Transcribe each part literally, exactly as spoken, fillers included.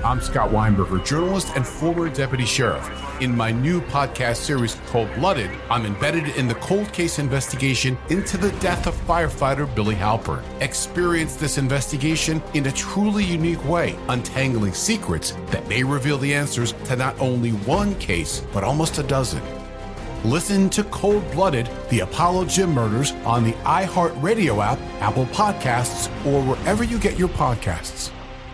I'm Scott Weinberger, journalist and former deputy sheriff. In my new podcast series, Cold Blooded, I'm embedded in the cold case investigation into the death of firefighter Billy Halpern. Experience this investigation in a truly unique way, untangling secrets that may reveal the answers to not only one case, but almost a dozen. Listen to Cold Blooded, the Apollo Gym Murders on the iHeartRadio app, Apple Podcasts, or wherever you get your podcasts.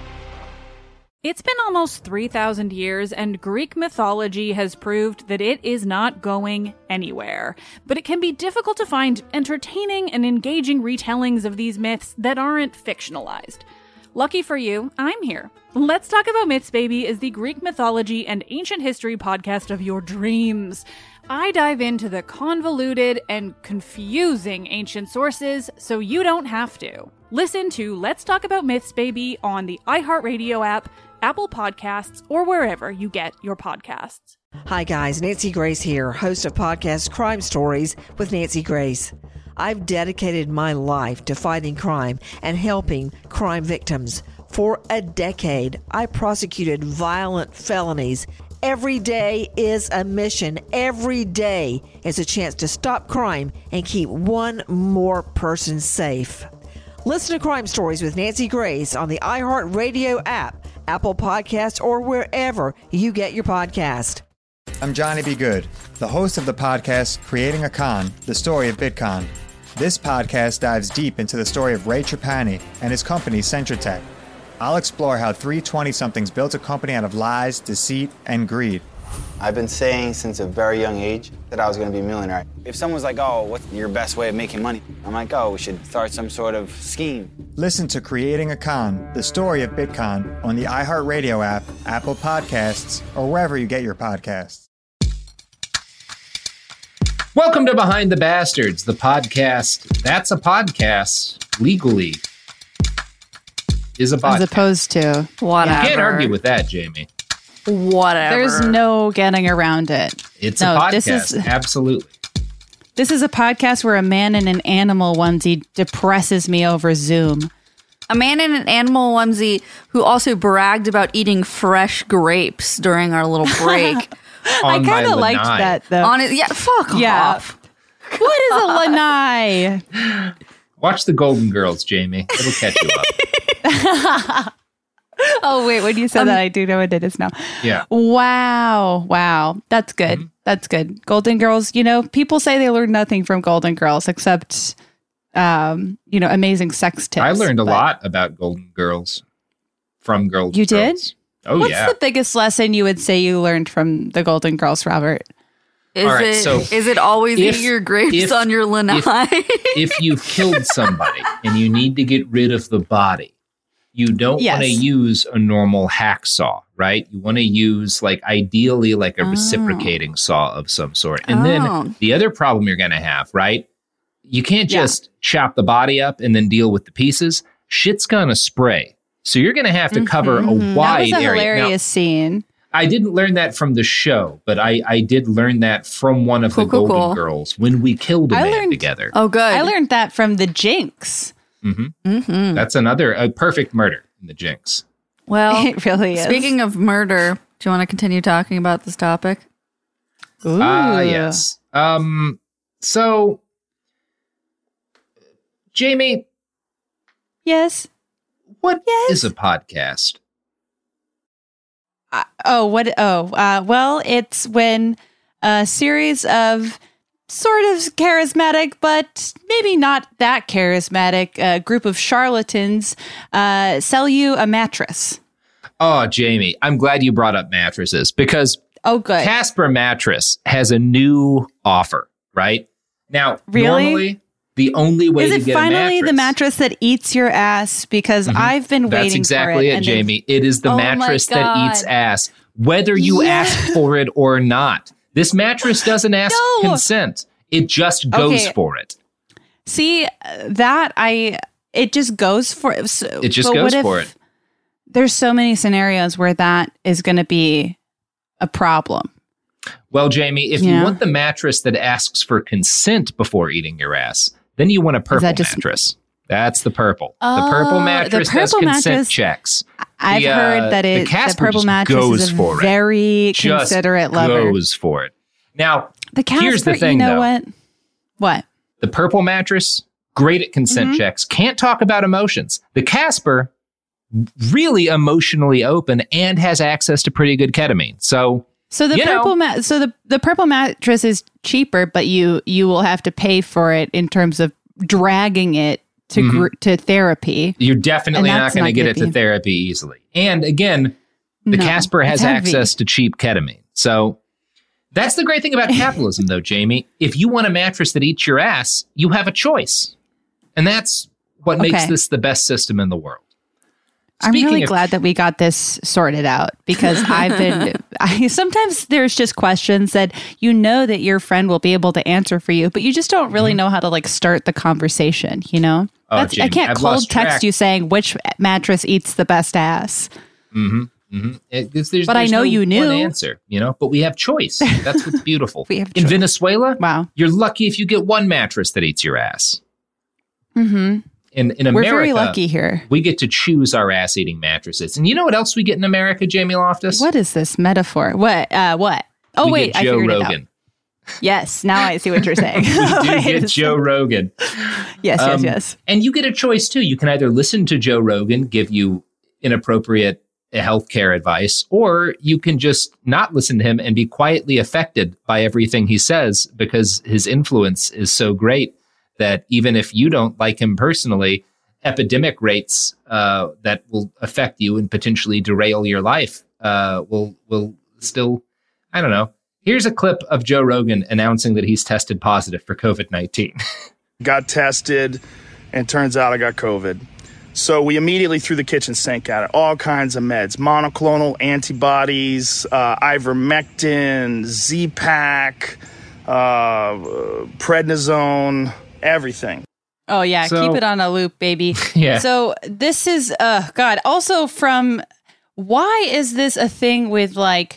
It's been almost three thousand years, and Greek mythology has proved that it is not going anywhere. But it can be difficult to find entertaining and engaging retellings of these myths that aren't fictionalized. Lucky for you, I'm here. Let's Talk About Myths, Baby is the Greek mythology and ancient history podcast of your dreams. I dive into the convoluted and confusing ancient sources so you don't have to. Listen to Let's Talk About Myths, Baby on the iHeartRadio app, Apple Podcasts, or wherever you get your podcasts. Hi guys, Nancy Grace here, host of podcast Crime Stories with Nancy Grace. I've dedicated my life to fighting crime and helping crime victims. For a decade, I prosecuted violent felonies. Every day is a mission. Every day is a chance to stop crime and keep one more person safe. Listen to Crime Stories with Nancy Grace on the iHeartRadio app, Apple Podcasts, or wherever you get your podcast. I'm Johnny B. Good, the host of the podcast Creating a Con, the story of Bitcoin. This podcast dives deep into the story of Ray Trapani and his company Centratech. I'll explore how three twenty-somethings built a company out of lies, deceit, and greed. I've been saying since a very young age that I was going to be a millionaire. If someone's like, oh, what's your best way of making money? I'm like, oh, we should start some sort of scheme. Listen to Creating a Con, the story of Bitcoin on the iHeartRadio app, Apple Podcasts, or wherever you get your podcasts. Welcome to Behind the Bastards, the podcast. That's a podcast legally. Is a podcast. As opposed to whatever. You can't argue with that, Jamie. Whatever. There's no getting around it. It's no, a podcast. This is, Absolutely. This is a podcast where a man in an animal onesie depresses me over Zoom. A man in an animal onesie who also bragged about eating fresh grapes during our little break. I kind of liked that, though. On it, yeah, fuck yeah. off. What is a lanai? Watch the Golden Girls, Jamie. It'll catch you up. Oh, wait, when you said um, that, I do know what it is now. Yeah. Wow. Wow. That's good. Mm-hmm. That's good. Golden Girls, you know, people say they learned nothing from Golden Girls except, um, you know, amazing sex tips. I learned a but... lot about Golden Girls from Golden you Girls. You did? Oh, What's yeah. What's the biggest lesson you would say you learned from the Golden Girls, Robert? Is right, it so is it always if, eat your grapes if, on your lanai? If, if you've killed somebody and you need to get rid of the body, you don't yes. want to use a normal hacksaw, right? You want to use, like, ideally, like a oh. reciprocating saw of some sort. And oh. then the other problem you're going to have, right? You can't just yeah. chop the body up and then deal with the pieces. Shit's going to spray. So you're going to have to mm-hmm. cover a wide area. That was a area. hilarious Now, scene. I didn't learn that from the show, but I, I did learn that from one of cool, the cool, Golden cool. Girls when we killed a I man learned, together. Oh, good. I learned that from the Jinx. Mm-hmm. Mm-hmm. That's another a perfect murder in the Jinx. Well, it really is. Speaking of murder, do you want to continue talking about this topic? Ah, uh, yes. Um. So, Jamie. Yes. What yes. is a podcast? Uh, oh, what? Oh, uh, well, it's when a series of sort of charismatic, but maybe not that charismatic uh, group of charlatans uh, sell you a mattress. Oh, Jamie, I'm glad you brought up mattresses because oh, good. Casper Mattress has a new offer, right? Now, really? normally, the only way is to it get finally a mattress, the mattress that eats your ass? Because mm-hmm. I've been That's waiting exactly for it. it, and Jamie. It is the oh mattress that eats ass, whether you yeah. ask for it or not. This mattress doesn't ask no. consent. It just goes okay. for it. See, that I, it just goes for it. So, it just goes for it. There's so many scenarios where that is going to be a problem. Well, Jamie, if yeah. you want the mattress that asks for consent before eating your ass, then you want a purple just, mattress. That's the purple. Oh, the purple mattress the purple does consent mattress, checks. I've the, uh, heard that the it, the Casper purple just mattress goes is a for very it. Just considerate lover. goes for it. Now, The Casper, here's the thing, you know though. what? What? The purple mattress, great at consent Mm-hmm. checks, can't talk about emotions. The Casper, really emotionally open and has access to pretty good ketamine. So, So the you purple know, ma- so the, the purple mattress is cheaper, but you you will have to pay for it in terms of dragging it to Mhm. gr- to therapy. you're definitely And not that's going to not get gonna it to be- therapy easily. And again, the No, Casper has it's heavy. access to cheap ketamine. So that's the great thing about capitalism, though, Jamie. If you want a mattress that eats your ass, you have a choice. And that's what makes Okay. this the best system in the world. I'm really Speaking of- glad that we got this sorted out because I've been I sometimes there's just questions that you know that your friend will be able to answer for you, but you just don't really know how to like start the conversation, you know? Oh, That's, I Jamie, can't I've cold lost text track. you saying which mattress eats the best ass. Mm-hmm. Mm-hmm. It, there's, there's, But I there's know no you knew. one answer, you know, but we have choice. That's what's beautiful. We have In choice. Venezuela, Wow. you're lucky if you get one mattress that eats your ass. Mm-hmm. In, in We're America, very lucky here. we get to choose our ass-eating mattresses. And you know what else we get in America, Jamie Loftus? What is this metaphor? What? Uh, what? Oh, we wait, get I Joe figured it out. Rogan. Yes, now I see what you're saying. We do Wait get a Joe Rogan. second. Yes, yes, Um, yes. And you get a choice, too. You can either listen to Joe Rogan give you inappropriate healthcare advice, or you can just not listen to him and be quietly affected by everything he says because his influence is so great that even if you don't like him personally, epidemic rates uh, that will affect you and potentially derail your life uh, will will still, I don't know. Here's a clip of Joe Rogan announcing that he's tested positive for covid nineteen. Got tested, and turns out I got COVID. So we immediately threw the kitchen sink at it. All kinds of meds, monoclonal antibodies, uh, ivermectin, Z-Pak, uh, prednisone, everything. Oh yeah, So- keep it on a loop, baby. Yeah. So this is uh God, also from why is this a thing with like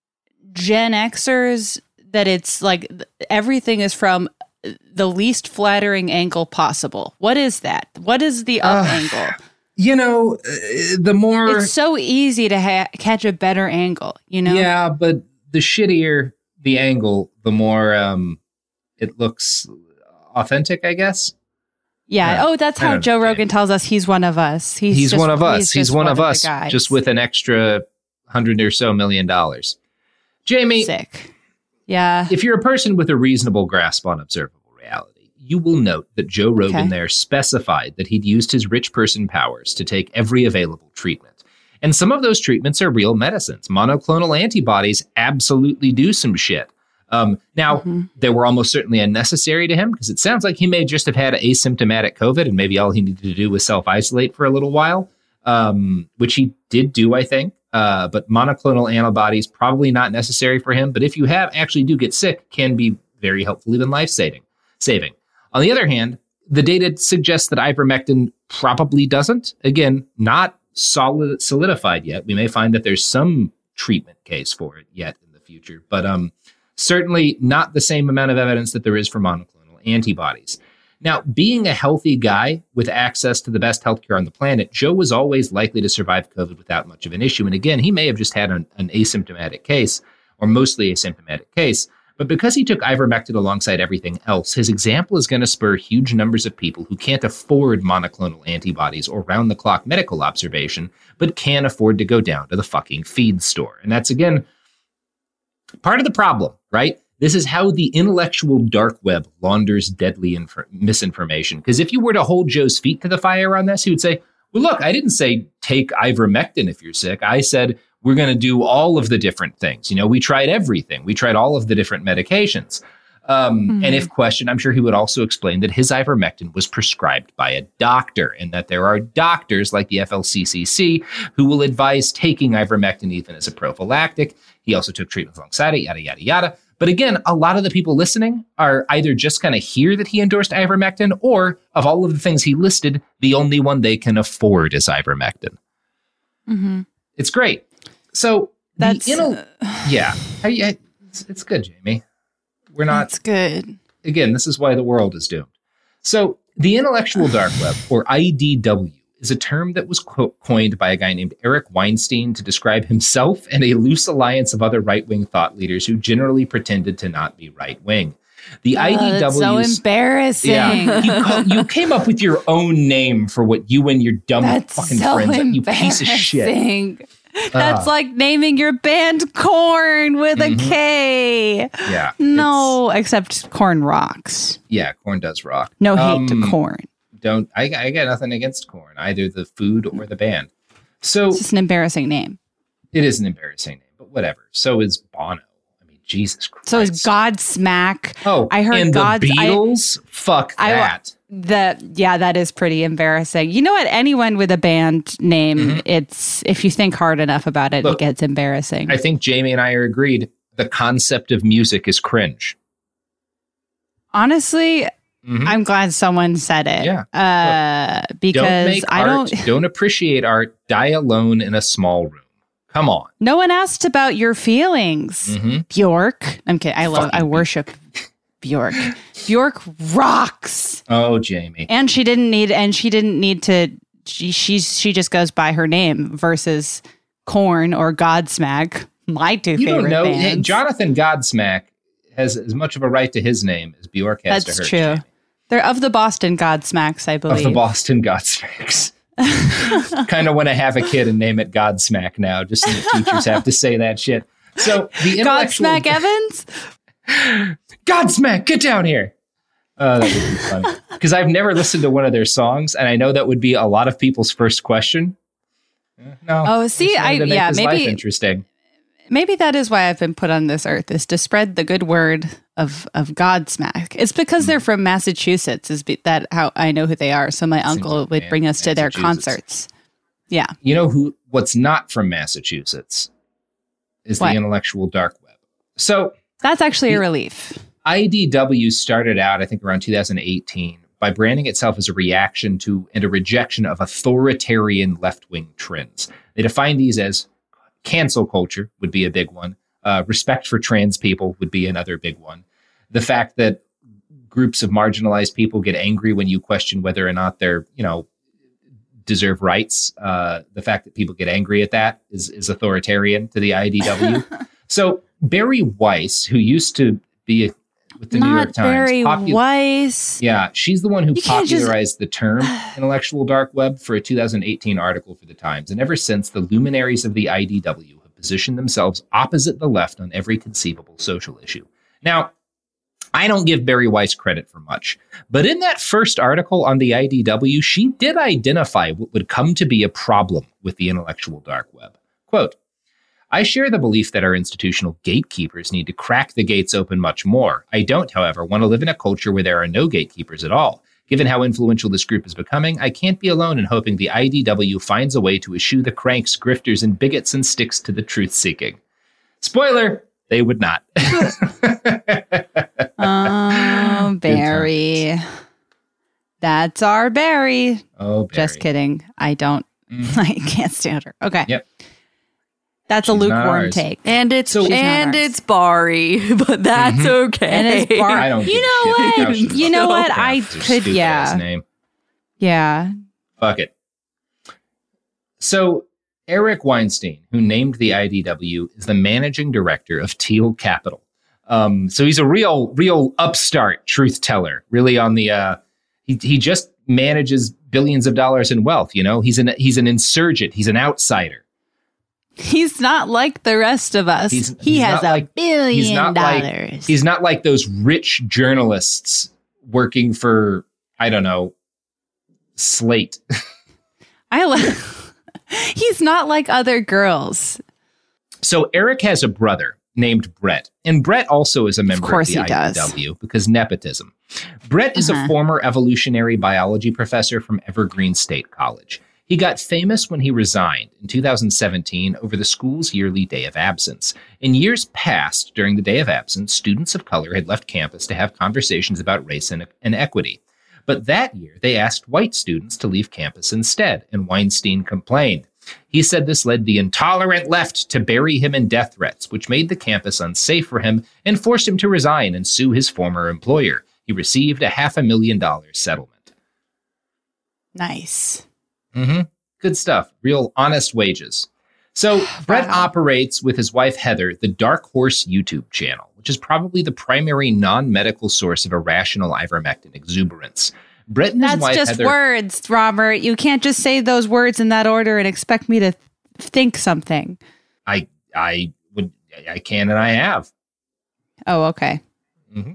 Gen Xers that it's like th- everything is from the least flattering angle possible? What is that? What is the up Uh, angle? You know, uh, the more It's so easy to ha- catch a better angle, you know? yeah, but the shittier the angle, the more um, it looks authentic, I guess. Yeah. Yeah, Oh, that's I how don't Joe understand. Rogan tells us he's one of us. He's, He's, just- one of us. He's, just one, of the us, guys. just with an extra hundred or so million dollars. Jamie, sick. Yeah. if you're a person with a reasonable grasp on observable reality, you will note that Joe Rogan Okay. there specified that he'd used his rich person powers to take every available treatment. And some of those treatments are real medicines. Monoclonal antibodies absolutely do some shit. Um, now, Mm-hmm. they were almost certainly unnecessary to him because it sounds like he may just have had asymptomatic COVID and maybe all he needed to do was self-isolate for a little while, um, which he did do, I think. Uh, but monoclonal antibodies, probably not necessary for him. But if you have actually do get sick, can be very helpful, even life-saving. Saving. On the other hand, the data suggests that ivermectin probably doesn't. Again, not solid solidified yet. We may find that there's some treatment case for it yet in the future, but um, certainly not the same amount of evidence that there is for monoclonal antibodies. Now, being a healthy guy with access to the best healthcare on the planet, Joe was always likely to survive COVID without much of an issue. And again, he may have just had an, an asymptomatic case, or mostly asymptomatic case. But because he took ivermectin alongside everything else, his example is going to spur huge numbers of people who can't afford monoclonal antibodies or round-the-clock medical observation, but can afford to go down to the fucking feed store. And that's, again, part of the problem, right? This is how the intellectual dark web launders deadly inf- misinformation. Because if you were to hold Joe's feet to the fire on this, he would say, well, look, I didn't say take ivermectin if you're sick. I said we're going to do all of the different things. You know, we tried everything. We tried all of the different medications. Um, Mm-hmm. And if questioned, I'm sure he would also explain that his ivermectin was prescribed by a doctor and that there are doctors like the F L C C C who will advise taking ivermectin even as a prophylactic. He also took treatments alongside it, yada, yada, yada. But again, a lot of the people listening are either just going to hear that he endorsed ivermectin, or of all of the things he listed, the only one they can afford is ivermectin. Mm-hmm. It's great. So That's the intel- yeah, I, I, it's, it's good, Jamie. We're not That's good. again. This is why the world is doomed. So The intellectual dark web, or I D W, is a term that was co- coined by a guy named Eric Weinstein to describe himself and a loose alliance of other right-wing thought leaders who generally pretended to not be right-wing. The oh, I D W. That's so embarrassing. Yeah, you, call, you came up with your own name for what you and your dumb That's fucking so friends, you piece of shit. embarrassing. That's Uh. like naming your band Corn with Mhm. a K. Yeah. No, except Corn rocks. Yeah, corn does rock. No hate Um, to Corn. Don't I, I got nothing against corn, either the food or the band. So It's just an embarrassing name. it is an embarrassing name, but whatever. So is Bono. I mean, Jesus Christ. So is Godsmack. Oh, I heard and God's the Beatles. I, Fuck I, that. That yeah, that is pretty embarrassing. You know what? Anyone with a band name, Mhm. it's if you think hard enough about it, Look, it gets embarrassing. I think Jamie and I are agreed. The concept of music is cringe. Honestly, Mhm. I'm glad someone said it. Yeah. Uh, Don't because make I art, don't. don't appreciate art. Die alone in a small room. Come on. No one asked about your feelings, Mhm. Bjork. I'm kidding. I love. Fucking I worship Bjork. Bjork rocks, Oh, Jamie. and she didn't need. And she didn't need to. She she's she just goes by her name versus Korn or Godsmack. My two You favorite don't know. bands. Hey, Jonathan Godsmack has as much of a right to his name as Bjork has That's to her. true. Jamie. They're of the Boston Godsmacks, I Of believe. the Boston Godsmacks. Kind of want to have a kid and name it Godsmack now, just so the teachers have to say that shit. So the intellectual Godsmack Evans. Godsmack, get down here. Uh, that would be funny because I've never listened to one of their songs, and I know that would be a lot of people's first question. Uh, No. Oh, see, just wanted I- to make yeah, his maybe- life interesting. Maybe that is why I've been put on this earth, is to spread the good word of of Godsmack. It's because they're from Massachusetts. Is be, that how I know who they are? So my Seems uncle like would man- bring us to their Massachusetts. concerts. Yeah. You know who? What's not from Massachusetts is What? the intellectual dark web. So That's actually The- a relief. I D W started out, I think, around two thousand eighteen by branding itself as a reaction to and a rejection of authoritarian left-wing trends. They define these as cancel culture would be a big one. Uh, respect for trans people would be another big one. The fact that groups of marginalized people get angry when you question whether or not they're, you know, deserve rights. Uh, the fact that people get angry at that is, is authoritarian to the I D W. So Barry Weiss, who used to be a, with the New York Not Times, Barry popu- Weiss. yeah, she's the one who You can't just- popularized the term intellectual dark web for a two thousand eighteen article for the Times. And ever since, the luminaries of the I D W have positioned themselves opposite the left on every conceivable social issue. Now, I don't give Barry Weiss credit for much, but in that first article on the I D W, she did identify what would come to be a problem with the intellectual dark web. Quote, I share the belief that our institutional gatekeepers need to crack the gates open much more. I don't, however, want to live in a culture where there are no gatekeepers at all. Given how influential this group is becoming, I can't be alone in hoping the I D W finds a way to eschew the cranks, grifters, and bigots and sticks to the truth-seeking. Spoiler, they would not. Oh, Barry. That's our Barry. Oh, Barry. Just kidding. I don't. Mhm. I can't stand her. Okay. Yep. That's a She's not lukewarm ours. take. And it's So- She's not and ours. it's Bari, but that's Mhm. okay. And it's Bar- I don't You give a know shit what? how she You know fucking what? I pronounced her could- stupid yeah. ass name. Yeah. Fuck it. So Eric Weinstein, who named the I D W, is the managing director of Teal Capital. Um, so he's a real, real upstart truth teller. Really on the, uh, he he just manages billions of dollars in wealth. You know, he's an he's an insurgent. He's an outsider. He's not like the rest of us. He's- he he's has not a like- billion He's not dollars. like he's not like those rich journalists working for, I don't know, Slate. I like. He's not like other girls. So Eric has a brother named Brett, and Brett also is a member of, course the he does. I D W because nepotism. Brett is Uh-huh. a former evolutionary biology professor from Evergreen State College. He got famous when he resigned in two thousand seventeen over the school's yearly day of absence. In years past, during the day of absence, students of color had left campus to have conversations about race and, and equity. But that year, they asked white students to leave campus instead, and Weinstein complained. He said this led the intolerant left to bury him in death threats, which made the campus unsafe for him and forced him to resign and sue his former employer. He received a half a million dollar settlement. Nice. Mm-hmm. Good stuff. Real honest wages. So Brett wow. operates with his wife, Heather, the Dark Horse YouTube channel, which is probably the primary non-medical source of irrational ivermectin exuberance. Brett and his That's wife, just Heather, words, Robert. You can't just say those words in that order and expect me to think something. I I would I can and I have. Oh, okay. Mm-hmm.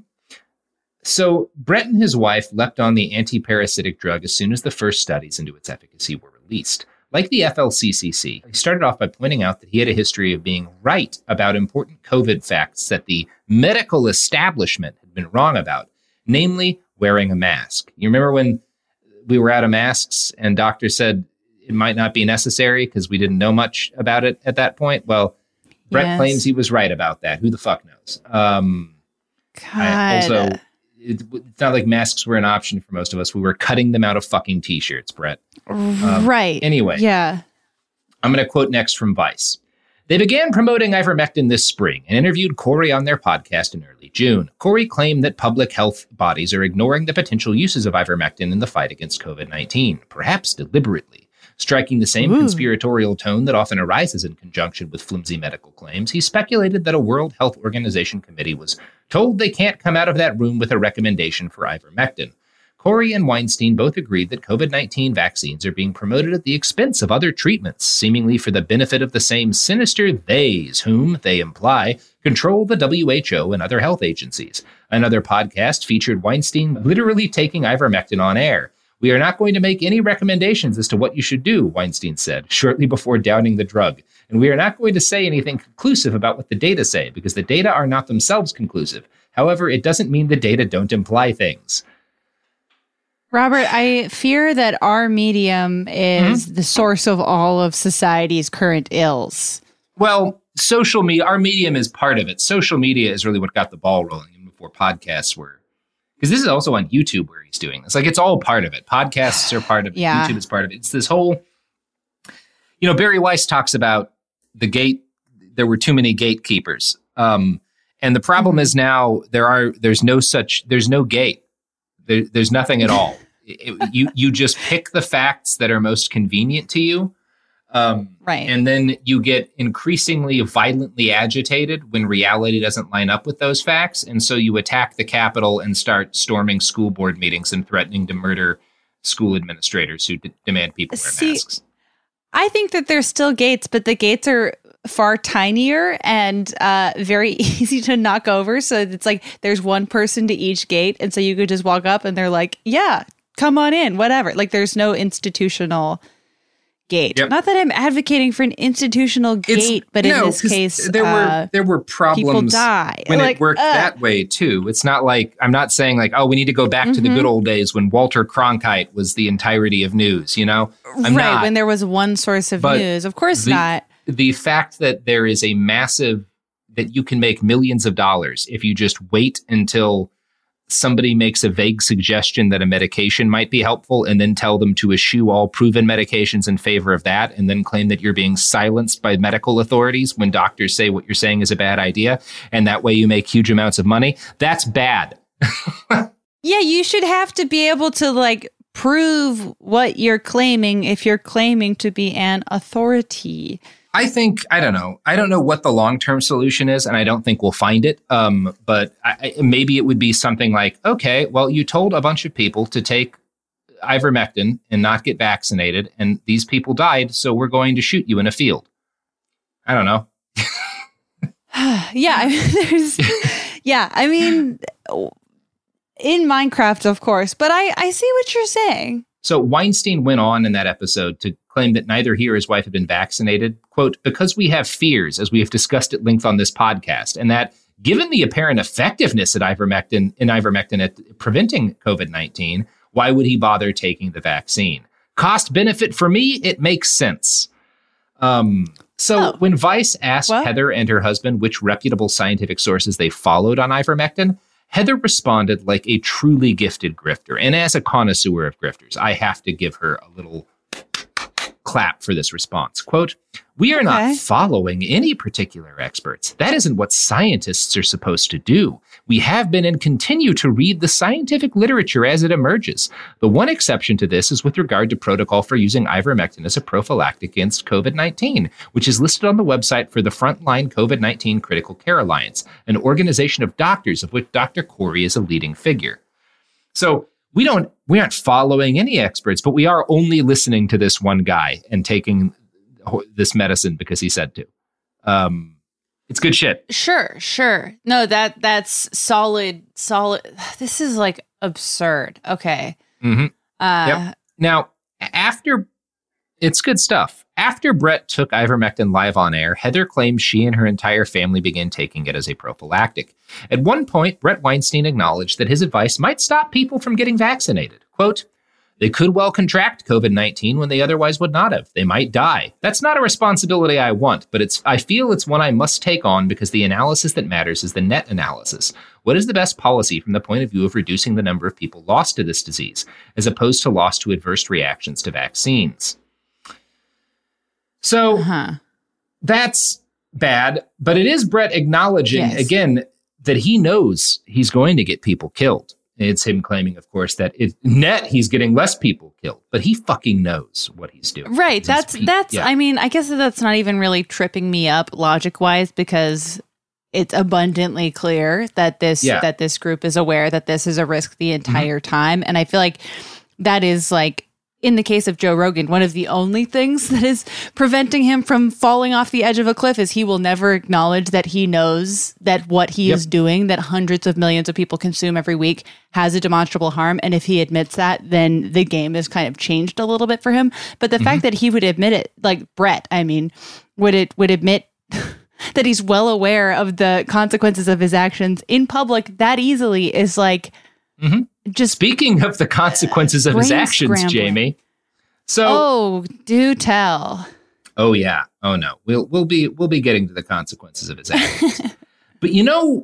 So Brett and his wife leapt on the anti-parasitic drug as soon as the first studies into its efficacy were released. Like the F L C C C, he started off by pointing out that he had a history of being right about important COVID facts that the medical establishment had been wrong about, namely wearing a mask. You remember when we were out of masks and doctors said it might not be necessary because we didn't know much about it at that point? Well, Brett yes. claims he was right about that. Who the fuck knows? Um, God. I also, it, it's not like masks were an option for most of us. We were cutting them out of fucking t-shirts, Brett. Um, right. Anyway. Yeah. I'm going to quote next from Vice. They began promoting ivermectin this spring and interviewed Corey on their podcast in early June. Corey claimed that public health bodies are ignoring the potential uses of ivermectin in the fight against COVID nineteen, perhaps deliberately. Striking the same Ooh. conspiratorial tone that often arises in conjunction with flimsy medical claims, he speculated that a World Health Organization committee was told they can't come out of that room with a recommendation for ivermectin. Corey and Weinstein both agreed that COVID nineteen vaccines are being promoted at the expense of other treatments, seemingly for the benefit of the same sinister theys, whom, they imply, control the W H O and other health agencies. Another podcast featured Weinstein literally taking ivermectin on air. We are not going to make any recommendations as to what you should do, Weinstein said, shortly before downing the drug. And we are not going to say anything conclusive about what the data say, because the data are not themselves conclusive. However, it doesn't mean the data don't imply things. Robert, I fear that our medium is mm-hmm. the source of all of society's current ills. Well, social media, our medium is part of it. Social media is really what got the ball rolling, even before podcasts were. Because this is also on YouTube where he's doing this. Like, it's all part of it. Podcasts are part of it. Yeah. YouTube is part of it. It's this whole, you know, Barry Weiss talks about the gate. There were too many gatekeepers. Um, and the problem mm-hmm. is now there are, there's no such, there's no gate. There, there's nothing at all. It, you you just pick the facts that are most convenient to you. Um, right. And then you get increasingly violently agitated when reality doesn't line up with those facts. And so you attack the Capitol and start storming school board meetings and threatening to murder school administrators who d- demand people wear See, masks. I think that there's still gates, but the gates are far tinier and uh, very easy to knock over. So it's like there's one person to each gate. And so you could just walk up and they're like, yeah, come on in, whatever. Like there's no institutional gate. Yep. Not that I'm advocating for an institutional gate, it's, but in no, this case, there uh, were there were problems people die. when like, it worked uh, that way too. It's not like I'm not saying like, oh, we need to go back mm-hmm. to the good old days when Walter Cronkite was the entirety of news. You know, I'm right not. When there was one source of but news. Of course the, not. The fact that there is a massive that you can make millions of dollars if you just wait until somebody makes a vague suggestion that a medication might be helpful and then tell them to eschew all proven medications in favor of that and then claim that you're being silenced by medical authorities when doctors say what you're saying is a bad idea. And that way you make huge amounts of money. That's bad. Yeah, you should have to be able to like prove what you're claiming if you're claiming to be an authority. I think, I don't know. I don't know what the long-term solution is, and I don't think we'll find it. Um, but I, maybe it would be something like, okay, well, you told a bunch of people to take ivermectin and not get vaccinated, and these people died, so we're going to shoot you in a field. I don't know. yeah, I mean, there's, yeah, I mean, in Minecraft, of course, but I, I see what you're saying. So Weinstein went on in that episode to claim that neither he or his wife had been vaccinated, quote, because we have fears, as we have discussed at length on this podcast, and that given the apparent effectiveness at ivermectin, in ivermectin at preventing COVID nineteen, why would he bother taking the vaccine? Cost benefit for me, it makes sense. Um, so oh. when Vice asked well. Heather and her husband which reputable scientific sources they followed on ivermectin, Heather responded like a truly gifted grifter. And as a connoisseur of grifters, I have to give her a little clap for this response. Quote, "We are Okay. not following any particular experts. That isn't what scientists are supposed to do. We have been and continue to read the scientific literature as it emerges. The one exception to this is with regard to protocol for using ivermectin as a prophylactic against COVID nineteen, which is listed on the website for the Frontline COVID nineteen Critical Care Alliance, an organization of doctors of which Doctor Corey is a leading figure." So we don't, we aren't following any experts, but we are only listening to this one guy and taking this medicine because he said to. Um, it's good shit. Sure, sure. No, that that's solid, solid. This is like absurd. Okay. Mm-hmm. Uh, Yep. Now, after, it's good stuff. After Brett took ivermectin live on air, Heather claims she and her entire family began taking it as a prophylactic. At one point, Brett Weinstein acknowledged that his advice might stop people from getting vaccinated. Quote, "They could well contract COVID nineteen when they otherwise would not have. They might die. That's not a responsibility I want, but it's I feel it's one I must take on because the analysis that matters is the net analysis. What is the best policy from the point of view of reducing the number of people lost to this disease, as opposed to lost to adverse reactions to vaccines?" So uh-huh. that's bad, but it is Brett acknowledging, Yes. again, that he knows he's going to get people killed. It's him claiming, of course, that it, net he's getting less people killed, but he fucking knows what he's doing. Right. He's That's, pe- that's, yeah. I mean, I guess that's not even really tripping me up logic wise because it's abundantly clear that this, Yeah. that this group is aware that this is a risk the entire time. And I feel like that is like, in the case of Joe Rogan, one of the only things that is preventing him from falling off the edge of a cliff is he will never acknowledge that he knows that what he Yep. is doing, that hundreds of millions of people consume every week, has a demonstrable harm. And if he admits that, then the game is kind of changed a little bit for him. But the Mm-hmm. fact that he would admit it, like Brett, I mean, would it would admit that he's well aware of the consequences of his actions in public that easily is like Mhm. just Speaking of the consequences of his Brain actions, scrambling. Jamie. So, oh, do tell. oh yeah, oh no, we'll we'll be we'll be getting to the consequences of his actions. But you know,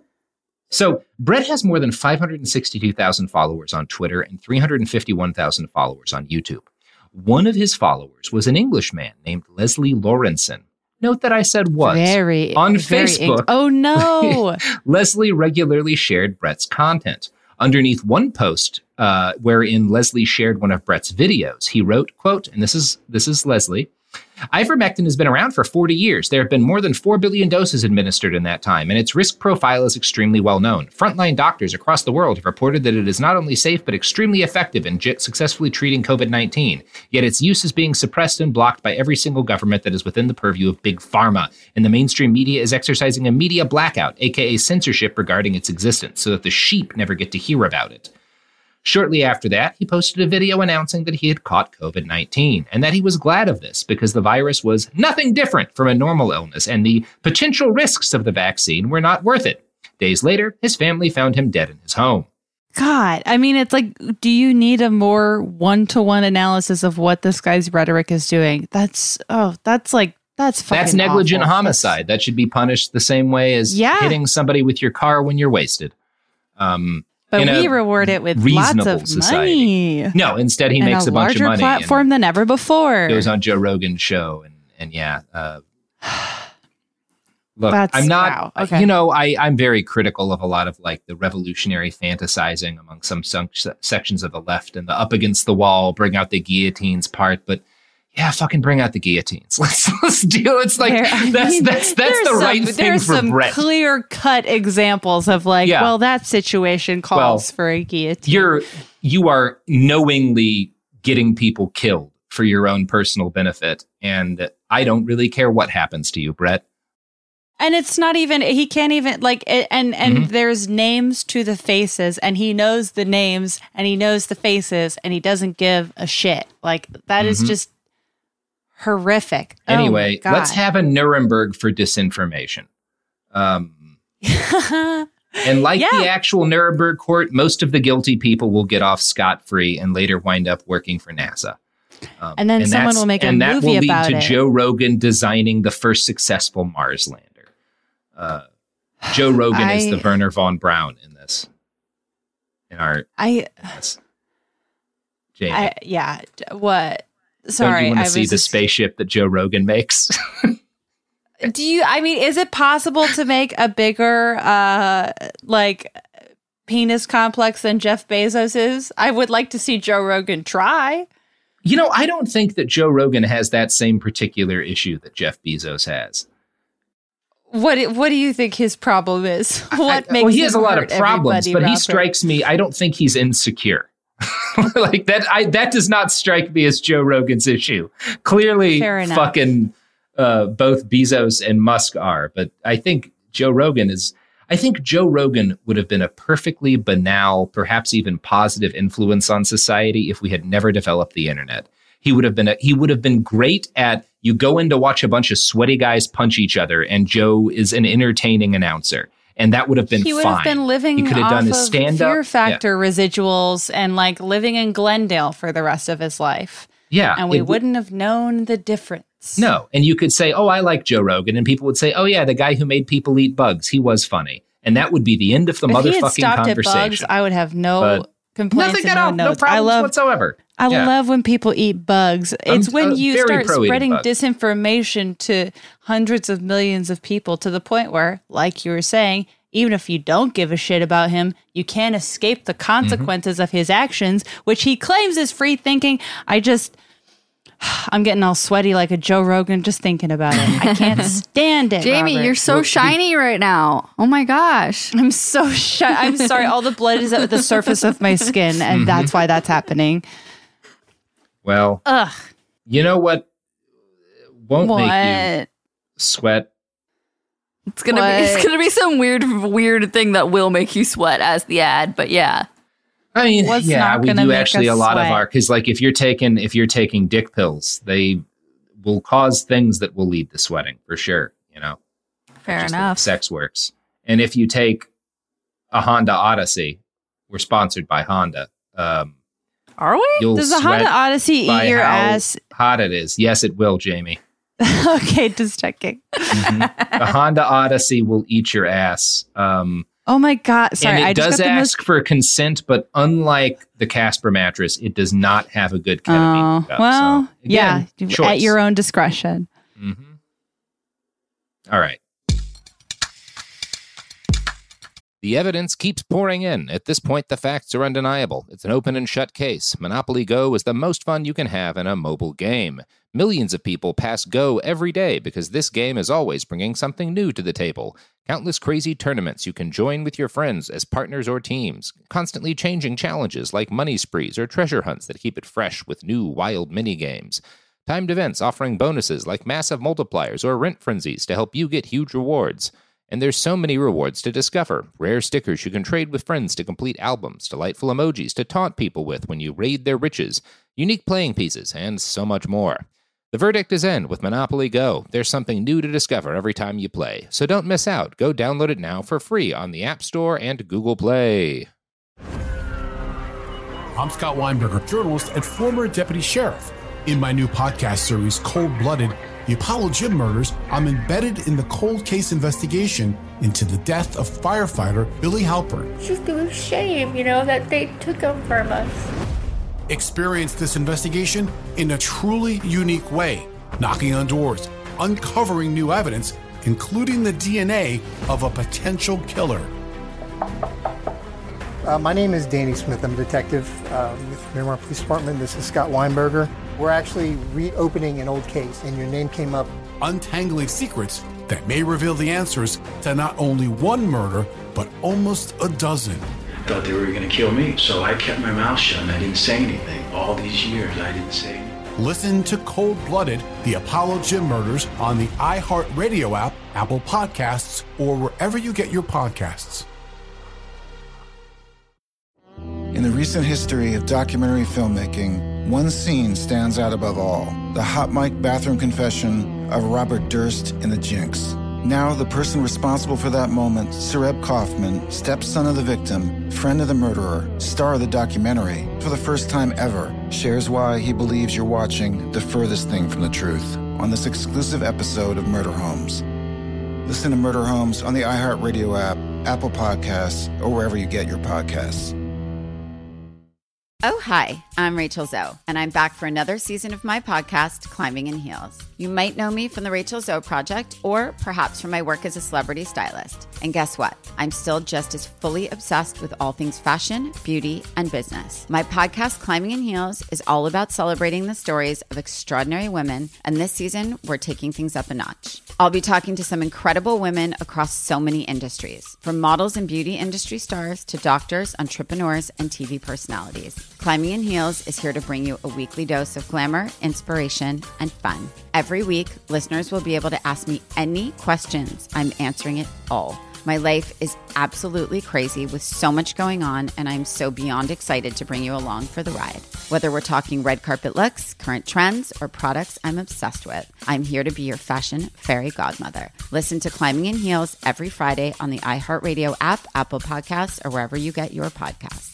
so Brett has more than five hundred sixty-two thousand followers on Twitter and three hundred fifty-one thousand followers on YouTube. One of his followers was an Englishman named Leslie Lawrenson. Note that I said was. Very on very Facebook. ink- Oh no. Leslie regularly shared Brett's content. Underneath one post, uh, wherein Leslie shared one of Brett's videos, he wrote, quote, and this is this is Leslie, "Ivermectin has been around for forty years. There have been more than four billion doses administered in that time, and its risk profile is extremely well known. Frontline doctors across the world have reported that it is not only safe, but extremely effective in j- successfully treating COVID nineteen. Yet its use is being suppressed and blocked by every single government that is within the purview of Big Pharma. And the mainstream media is exercising a media blackout, aka censorship regarding its existence, so that the sheep never get to hear about it." Shortly after that, he posted a video announcing that he had caught COVID nineteen and that he was glad of this because the virus was nothing different from a normal illness and the potential risks of the vaccine were not worth it. Days later, his family found him dead in his home. God, I mean, it's like, do you need a more one-to-one analysis of what this guy's rhetoric is doing? That's, oh, that's like, that's fucking That's negligent awful. homicide. That should be punished the same way as Yeah. hitting somebody with your car when you're wasted. Um, But in a we reward it with lots reasonable of society. money. No, instead he and makes a, bunch of larger money. platform and than ever before. goes on Joe Rogan's show and and yeah. Uh, look, That's- I'm not. wow, okay. You know, I I'm very critical of a lot of like the revolutionary fantasizing among some sunk sections of the left and the up against the wall, bring out the guillotines part, but. Yeah, fucking bring out the guillotines. Let's let's deal. It's like There- I that's mean, that's that's there's the some- right thing there's for some Brett. clear cut examples of like, Yeah. well, that situation calls Well, for a guillotine. You're you are knowingly getting people killed for your own personal benefit, and I don't really care what happens to you, Brett. And it's not even, he can't even like, it, and, and Mhm. there's names to the faces and he knows the names and he knows the faces and he doesn't give a shit. Like that is Mhm. just horrific. Oh my Anyway, God. let's have a Nuremberg for disinformation. Um, and like Yeah. the actual Nuremberg court, most of the guilty people will get off scot-free and later wind up working for NASA. Um, And then someone that's- will make a and that movie will lead about to it. Joe Rogan designing the first successful Mars lander. Uh, Joe Rogan is the I- Werner von Braun in this. In our I, yes. Jamie. I, yeah. d- What? Sorry, Don't you want I to see was the just- spaceship that Joe Rogan makes? Do you, I mean, is it possible to make a bigger, uh, like, penis complex than Jeff Bezos is? I would like to see Joe Rogan try. You know, I don't think that Joe Rogan has that same particular issue that Jeff Bezos has. What What do you think his problem is? What I, makes well, he has him a lot of hurt problems, everybody but he around him? strikes me. I don't think he's insecure. Like that. I that does not strike me as Joe Rogan's issue. Clearly, Fair enough. fucking uh, both Bezos and Musk are, but I think Joe Rogan is. I think Joe Rogan would have been a perfectly banal, perhaps even positive influence on society if we had never developed the internet. He would have been a, he would have been great at, you go in to watch a bunch of sweaty guys punch each other and Joe is an entertaining announcer. And that would have been fine. He would have been living He could have off done his of stand-up. Fear Factor residuals and like living in Glendale for the rest of his life. Yeah. And we it would- wouldn't have known the difference. No. And you could say, oh, I like Joe Rogan. And people would say, oh, yeah, the guy who made people eat bugs. He was funny. And that would be the end of the If he had motherfucking stopped at conversation. bugs, I would have no But complaints nothing and at no all. No notes. problems I love whatsoever. I Yeah. love when people eat bugs. I'm, It's when uh, you very start pro eating spreading bugs. disinformation to hundreds of millions of people to the point where, like you were saying, even if you don't give a shit about him, you can't escape the consequences Mm-hmm. of his actions, which he claims is free thinking. I just, I'm getting all sweaty like a Joe Rogan just thinking about it. I can't stand it. Jamie, Robert. you're so shiny right now. Oh my gosh. I'm so shy. I'm sorry. All the blood is at the surface of my skin, and Mm-hmm. that's why that's happening. Well, Ugh. you know what won't make you What? sweat? It's gonna be it's What? gonna be some weird weird thing that will make you sweat as the ad, but yeah. I mean, What's yeah, not we gonna do make actually us a lot of sweat? our, because like if you're taking if you're taking dick pills, they will cause things that will lead to sweating for sure. You know, Fair just the way enough. sex works. And if you take a Honda Odyssey, we're sponsored by Honda. Um, Are we? you'll Does the sweat Honda Odyssey by eat your how ass? hot it is. Yes, it will, Jamie. Okay, just checking. Mhm. The Honda Odyssey will eat your ass. Um, Oh my God. Sorry, and it I just does got the ask most. for consent, but unlike the Casper mattress, it does not have a good ketamine. Oh, hookup. well, So, again, yeah, choice. at your own discretion. Mhm. All right. The evidence keeps pouring in. At this point, the facts are undeniable. It's an open and shut case. Monopoly Go is the most fun you can have in a mobile game. Millions of people pass Go every day because this game is always bringing something new to the table. Countless crazy tournaments you can join with your friends as partners or teams. Constantly changing challenges like money sprees or treasure hunts that keep it fresh with new wild mini-games. Timed events offering bonuses like massive multipliers or rent frenzies to help you get huge rewards. And there's so many rewards to discover. Rare stickers you can trade with friends to complete albums, delightful emojis to taunt people with when you raid their riches, unique playing pieces, and so much more. The verdict is in with Monopoly Go. There's something new to discover every time you play. So don't miss out. Go download it now for free on the App Store and Google Play. I'm Scott Weinberger, journalist and former deputy sheriff. In my new podcast series, Cold Blooded, The Apollo Gym Murders, I'm embedded in the cold case investigation into the death of firefighter Billy Halpern. It's just a shame, you know, that they took him from us. Experience this investigation in a truly unique way, knocking on doors, uncovering new evidence, including the D N A of a potential killer. Uh, my name is Danny Smith. I'm a detective uh, with Miramar Police Department. This is Scott Weinberger. We're actually reopening an old case, and your name came up. Untangling secrets that may reveal the answers to not only one murder, but almost a dozen. I thought they were going to kill me, so I kept my mouth shut and I didn't say anything. All these years, I didn't say anything. Listen to Cold Blooded, The Apollo Gym Murders on the iHeartRadio app, Apple Podcasts, or wherever you get your podcasts. In the recent history of documentary filmmaking, one scene stands out above all: the hot mic bathroom confession of Robert Durst in The Jinx. Now, the person responsible for that moment, Sareb Kaufman, stepson of the victim, friend of the murderer, star of the documentary, for the first time ever, shares why he believes you're watching the furthest thing from the truth on this exclusive episode of Murder Homes. Listen to Murder Homes on the iHeartRadio app, Apple Podcasts, or wherever you get your podcasts. Oh, hi, I'm Rachel Zoe, and I'm back for another season of my podcast, Climbing in Heels. You might know me from the Rachel Zoe Project, or perhaps from my work as a celebrity stylist. And guess what? I'm still just as fully obsessed with all things fashion, beauty, and business. My podcast, Climbing in Heels, is all about celebrating the stories of extraordinary women, and this season, we're taking things up a notch. I'll be talking to some incredible women across so many industries, from models and beauty industry stars to doctors, entrepreneurs, and T V personalities. Climbing in Heels is here to bring you a weekly dose of glamour, inspiration, and fun. Every week, listeners will be able to ask me any questions. I'm answering it all. My life is absolutely crazy with so much going on, and I'm so beyond excited to bring you along for the ride. Whether we're talking red carpet looks, current trends, or products I'm obsessed with, I'm here to be your fashion fairy godmother. Listen to Climbing in Heels every Friday on the iHeartRadio app, Apple Podcasts, or wherever you get your podcasts.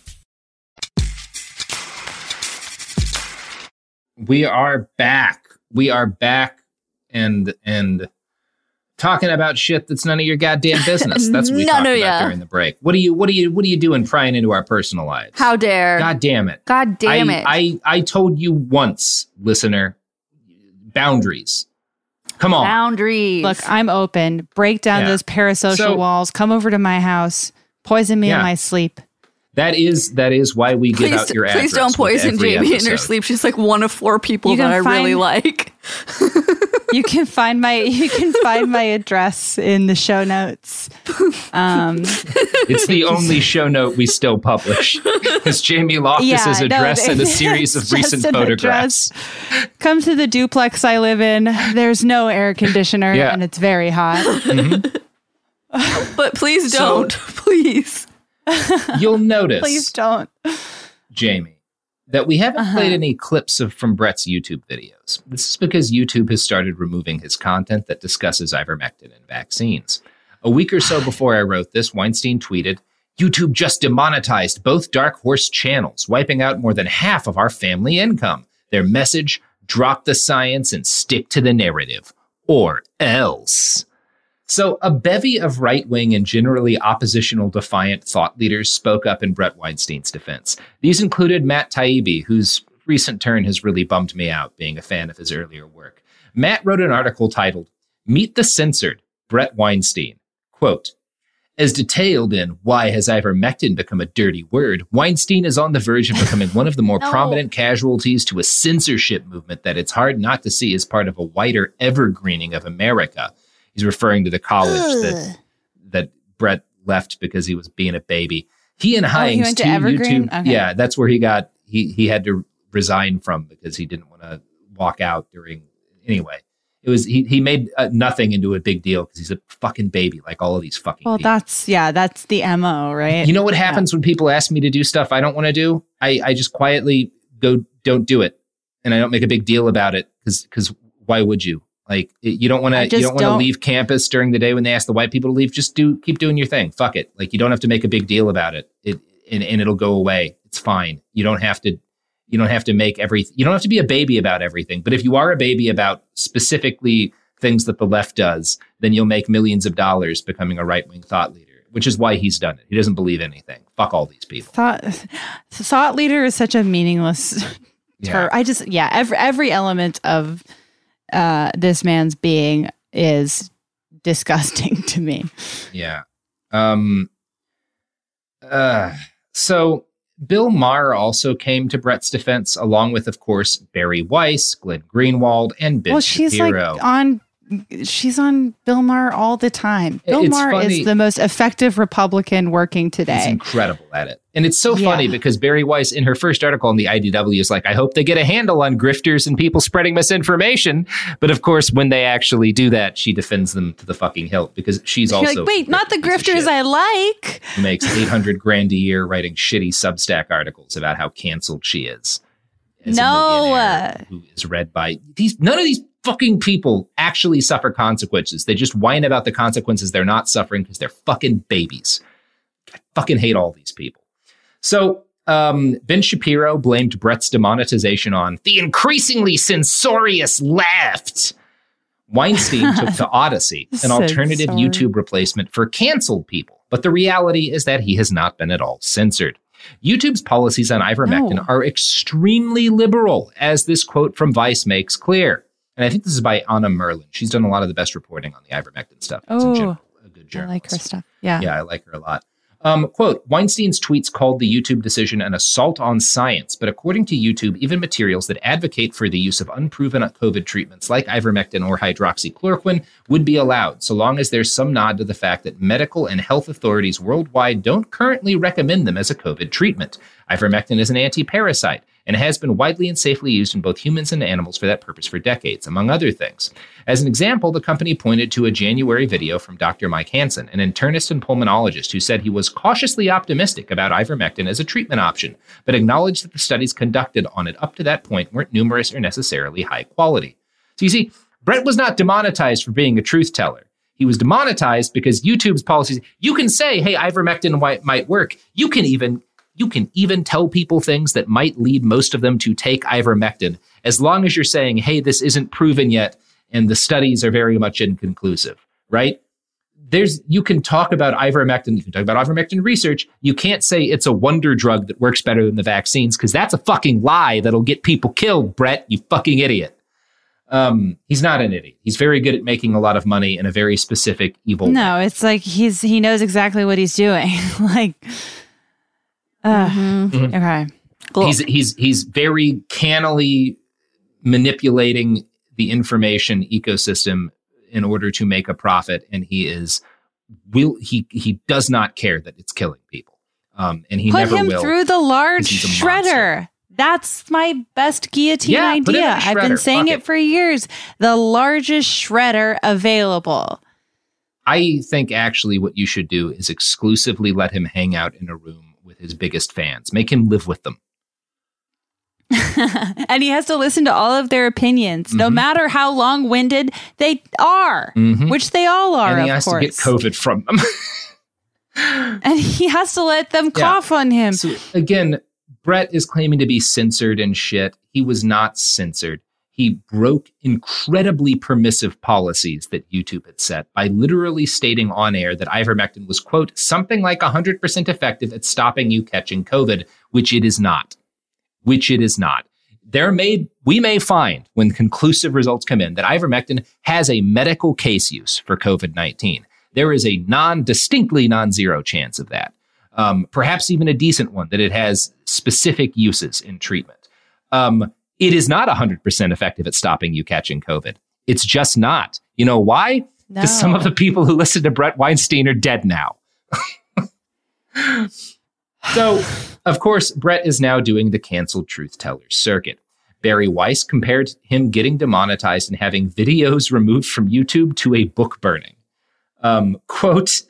We are back. We are back and and talking about shit that's none of your goddamn business. That's what we talked about ya. during the break. What are you what are you what are you doing prying into our personal lives? How dare. God damn it. God damn I, it. I, I told you once, listener, boundaries. Come on. Boundaries. Look, I'm open. Break down Yeah. those parasocial So- walls. Come over to my house. Poison me Yeah. in my sleep. That is that is why we give Please, out your address. please don't with poison every Jamie in her episode. sleep. She's like one of four people You that can I really find- like. You can find my you can find my address in the show notes. Um, It's the only show note we still publish. It's Jamie Loftus's Yeah, no, address and a it's series of just recent an photographs. address. Come to the duplex I live in. There's no air conditioner Yeah. and it's very hot. But please So- don't. please. You'll notice, Please don't. Jamie, that we haven't Uh-huh. played any clips of from Brett's YouTube videos. This is because YouTube has started removing his content that discusses ivermectin and vaccines. A week or so before I wrote this, Weinstein tweeted, YouTube just demonetized both Dark Horse channels, wiping out more than half of our family income. Their message, drop the science and stick to the narrative, or else. So a bevy of right-wing and generally oppositional defiant thought leaders spoke up in Brett Weinstein's defense. These included Matt Taibbi, whose recent turn has really bummed me out, being a fan of his earlier work. Matt wrote an article titled, Meet the Censored, Brett Weinstein. Quote, as detailed in Why Has Ivermectin Become a Dirty Word, Weinstein is on the verge of becoming one of the more No. prominent casualties to a censorship movement that it's hard not to see as part of a wider evergreening of America. He's referring to the college that that Brett left because he was being a baby. He and Oh, Hines, he went to two Evergreen? YouTube, Okay. yeah, that's where he got he he had to resign from because he didn't want to walk out during. Anyway, it was he he made uh, nothing into a big deal because he's a fucking baby, like all of these fucking. Well, people. that's yeah, that's the M O, right? You know what happens when people ask me to do stuff I don't want to do? I I just quietly go, don't do it, and I don't make a big deal about it because because why would you? Like, you don't want I to, just you don't want to don't- leave campus during the day when they ask the white people to leave. Just do, keep doing your thing. Fuck it. Like, you don't have to make a big deal about it. It and, and it'll go away. It's fine. You don't have to, you don't have to make every, you don't have to be a baby about everything. But if you are a baby about specifically things that the left does, then you'll make millions of dollars becoming a right-wing thought leader, which is why he's done it. He doesn't believe anything. Fuck all these people. Thought thought leader is such a meaningless Yeah. term. I just yeah, every every element of uh, this man's being is disgusting to me. Yeah. Um, uh, so Bill Maher also came to Brett's defense, along with, of course, Barry Weiss, Glenn Greenwald, and Ben well, she's Shapiro. like on. She's on Bill Maher all the time. Bill It's Maher funny. is the most effective Republican working He's today. incredible at it. And it's so Yeah. funny because Barry Weiss, in her first article on the I D W, is like, I hope they get a handle on grifters and people spreading misinformation. But of course, when they actually do that, she defends them to the fucking hilt because she's You're also like, wait, not the piece of grifters shit. I like. Who makes eight hundred grand a year writing shitty Substack articles about how canceled she is. as a No. millionaire who is read by these. None of these fucking people actually suffer consequences. They just whine about the consequences they're not suffering because they're fucking babies. I fucking hate all these people. So um, Ben Shapiro blamed Brett's demonetization on the increasingly censorious left. Weinstein took to Odyssey, an alternative Censor. YouTube replacement for canceled people. But the reality is that he has not been at all censored. YouTube's policies on ivermectin No. are extremely liberal, as this quote from Vice makes clear. And I think this is by Anna Merlin. She's done a lot of the best reporting on the ivermectin stuff. It's in Oh, general a good I journalist. like her stuff. Yeah. Yeah, I like her a lot. Um, quote, Weinstein's tweets called the YouTube decision an assault on science, but according to YouTube, even materials that advocate for the use of unproven COVID treatments like ivermectin or hydroxychloroquine would be allowed, so long as there's some nod to the fact that medical and health authorities worldwide don't currently recommend them as a COVID treatment. Ivermectin is an anti-parasite and has been widely and safely used in both humans and animals for that purpose for decades, among other things. As an example, the company pointed to a January video from Doctor Mike Hansen, an internist and pulmonologist who said he was cautiously optimistic about ivermectin as a treatment option, but acknowledged that the studies conducted on it up to that point weren't numerous or necessarily high quality. So you see, Brett was not demonetized for being a truth teller. He was demonetized because YouTube's policies, you can say, hey, ivermectin might, might work. You can even You can even tell people things that might lead most of them to take ivermectin, as long as you're saying, hey, this isn't proven yet, and the studies are very much inconclusive, right? There's, you can talk about ivermectin, you can talk about ivermectin research. You can't say it's a wonder drug that works better than the vaccines, because that's a fucking lie that'll get people killed, Brett, you fucking idiot. Um, he's not an idiot. He's very good at making a lot of money in a very specific evil way. No, it's like he's he knows exactly what he's doing. like, uh, Mhm. okay. He's he's he's very cannily manipulating the information ecosystem in order to make a profit, and he is will he he does not care that it's killing people, um, and he Put never him will. through the large 'cause he's a shredder. That's my best guillotine Yeah, put him in idea. a I've been shredder. saying Fuck it it. for years. The largest shredder available. I think actually what you should do is exclusively let him hang out in a room with his biggest fans. Make him live with them. And he has to listen to all of their opinions, no Mhm. matter how long-winded they are, Mhm. which they all are, and he of has course. to get COVID from them. And he has to let them cough on him. So again, Brett is claiming to be censored and shit. He was not censored. He broke incredibly permissive policies that YouTube had set by literally stating on air that ivermectin was, quote, something like one hundred percent effective at stopping you catching COVID, which it is not. Which it is not. There may, we may find, when conclusive results come in, that ivermectin has a medical case use for COVID nineteen. There is a non, distinctly non-zero chance of that. Um, perhaps even a decent one, that it has specific uses in treatment. Um, it is not one hundred percent effective at stopping you catching COVID. It's just not. You know why? Because some of the people who listen to Brett Weinstein are dead now. So, of course, Brett is now doing the canceled truth tellers circuit. Barry Weiss compared him getting demonetized and having videos removed from YouTube to a book burning. Um, quote,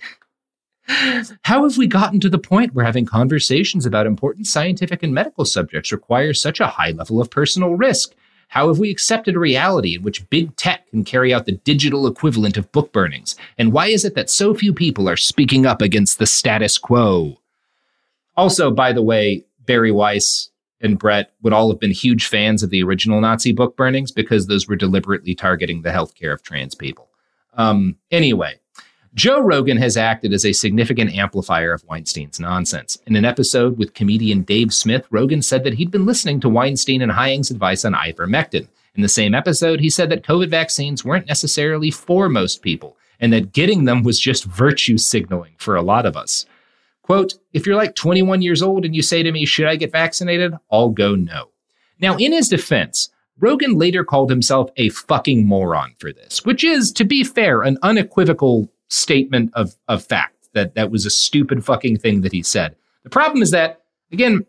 how have we gotten to the point where having conversations about important scientific and medical subjects requires such a high level of personal risk? How have we accepted a reality in which big tech can carry out the digital equivalent of book burnings? And why is it that so few people are speaking up against the status quo? Also, by the way, Barry Weiss and Brett would all have been huge fans of the original Nazi book burnings because those were deliberately targeting the healthcare of trans people. Um, anyway, Joe Rogan has acted as a significant amplifier of Weinstein's nonsense. In an episode with comedian Dave Smith, Rogan said that he'd been listening to Weinstein and Hayek's advice on ivermectin. In the same episode, he said that COVID vaccines weren't necessarily for most people, and that getting them was just virtue signaling for a lot of us. Quote, if you're like twenty-one years old and you say to me, should I get vaccinated? I'll go no. Now, in his defense, Rogan later called himself a fucking moron for this, which is, to be fair, an unequivocal statement of, of fact, that that was a stupid fucking thing that he said. The problem is that, again,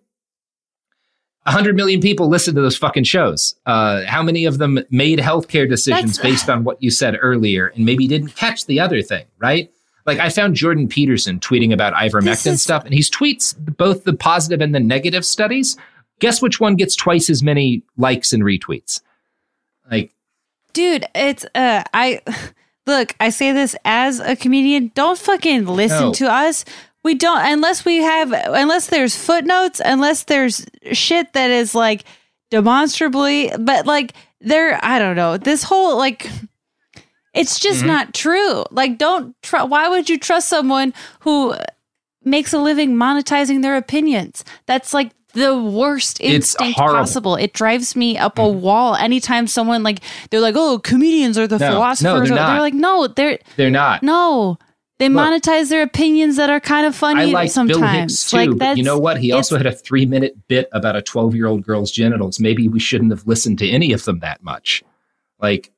one hundred million people listen to those fucking shows. Uh, how many of them made healthcare decisions That's- based on what you said earlier and maybe didn't catch the other thing, right? Like, I found Jordan Peterson tweeting about ivermectin is- stuff, and he tweets both the positive and the negative studies. Guess which one gets twice as many likes and retweets? Like, Dude, it's, uh, I, look, I say this as a comedian. Don't fucking listen No. to us. We don't, unless we have, unless there's footnotes, unless there's shit that is like demonstrably, but like, there, I don't know, this whole, like, it's just Mhm. not true. Like, don't tr- why would you trust someone who makes a living monetizing their opinions? That's like the worst instinct possible. It drives me up a wall anytime someone like they're like, "Oh, comedians are the no, philosophers." No, they're, they're not. like, "No, they're they're not. No, they Look, monetize their opinions that are kind of funny I like sometimes." Bill Hicks too, like, but that's, you know what? He also had a three-minute bit about a twelve-year-old girl's genitals. Maybe we shouldn't have listened to any of them that much. Like,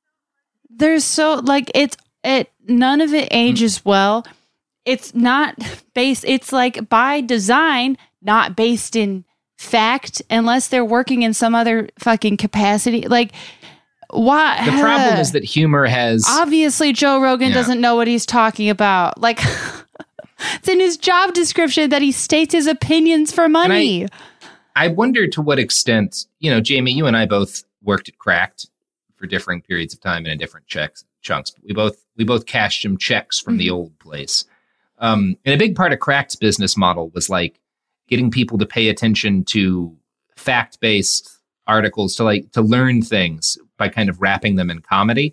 there's so like it's it. None of it ages well. It's not based. It's like by design, not based in fact, unless they're working in some other fucking capacity. Like, why? The problem is that humor has obviously Joe Rogan Yeah. doesn't know what he's talking about. Like, it's in his job description that he states his opinions for money. I, I wonder to what extent, you know, Jamie, you and I both worked at Cracked for differing periods of time and in different checks chunks. We both we both cashed some checks from Mm-hmm. the old place. Um, and a big part of Cracked's business model was like getting people to pay attention to fact-based articles, to like to learn things by kind of wrapping them in comedy.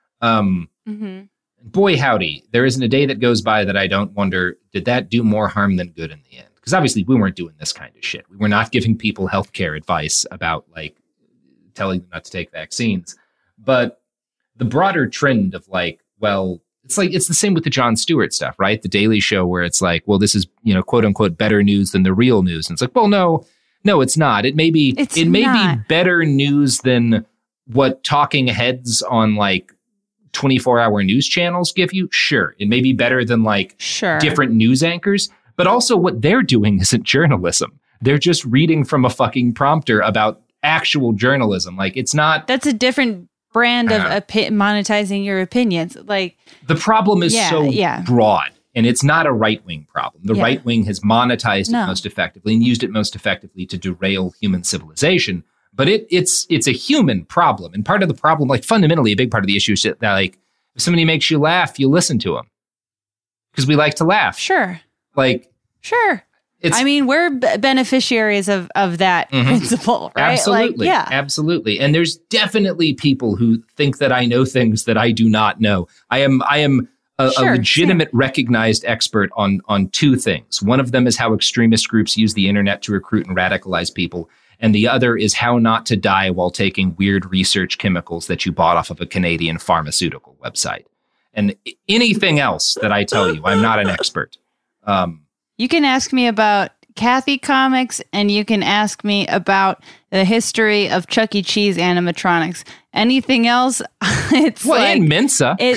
Um, Mm-hmm. boy, howdy, there isn't a day that goes by that I don't wonder, did that do more harm than good in the end? Because obviously we weren't doing this kind of shit. We were not giving people healthcare advice about like telling them not to take vaccines. But the broader trend of like, well, it's like, it's the same with the Jon Stewart stuff, right? The Daily Show, where it's like, well, this is, you know, quote unquote, better news than the real news. And it's like, well, no, no, it's not. It may be, It's it may not. be better news than what talking heads on like twenty-four hour news channels give you. Sure. It may be better than like Sure. different news anchors, but also what they're doing isn't journalism. They're just reading from a fucking prompter about actual journalism. Like, it's not. That's a different brand of Uh, opi- monetizing your opinions. Like, The problem is Yeah, so yeah. broad, and it's not a right-wing problem. The Yeah. right wing has monetized No. it most effectively and used it most effectively to derail human civilization. But it, it's it's a human problem, and part of the problem, like fundamentally, a big part of the issue is that like if somebody makes you laugh, you listen to them because we like to laugh. Sure, like sure. It's- I mean, we're b- beneficiaries of of that Mhm. principle, right? Absolutely. Like, yeah. Absolutely. And there's definitely people who think that I know things that I do not know. I am I am a, Sure, a legitimate recognized expert on on two things. One of them is how extremist groups use the internet to recruit and radicalize people. And the other is how not to die while taking weird research chemicals that you bought off of a Canadian pharmaceutical website. And anything else that I tell you, I'm not an expert. Um, You can ask me about Kathy comics, and you can ask me about the history of Chuck E. Cheese animatronics. Anything else, it's well, like and Mensa. it.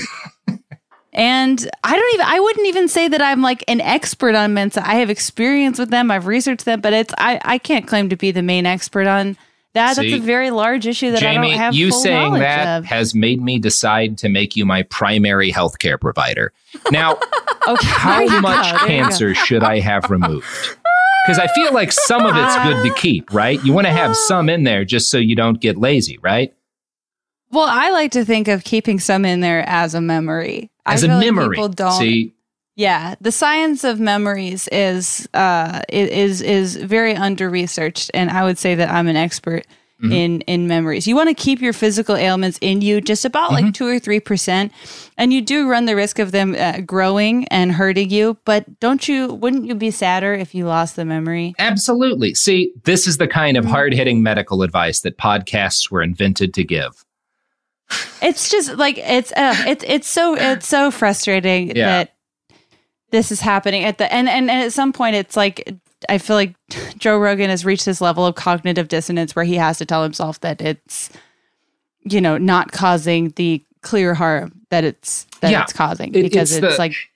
And I don't even. I wouldn't even say that I'm like an expert on Mensa. I have experience with them. I've researched them, but it's. I. I can't claim to be the main expert on that. See, That's a very large issue that Jamie, I don't have you full saying knowledge that of. has made me decide to make you my primary healthcare provider. Now, Okay, there how you much go, there you go. cancer should I have removed? Because I feel like some of it's good to keep, right? You want to have some in there just so you don't get lazy, right? Well, I like to think of keeping some in there as a memory. As I a feel like memory. people don't. See, Yeah, the science of memories is uh is is very under researched, and I would say that I'm an expert Mhm. in in memories. You want to keep your physical ailments in you just about Mm-hmm. like two or three percent, and you do run the risk of them uh, growing and hurting you. But don't you? Wouldn't you be sadder if you lost the memory? absolutely. See, this is the kind of hard-hitting medical advice that podcasts were invented to give. It's just like it's uh, it's it's so it's so frustrating Yeah. that this is happening at the and, and and at some point it's like I feel like Joe Rogan has reached this level of cognitive dissonance where he has to tell himself that it's you know not causing the clear harm that it's that Yeah. it's causing It- because it's it's, the- like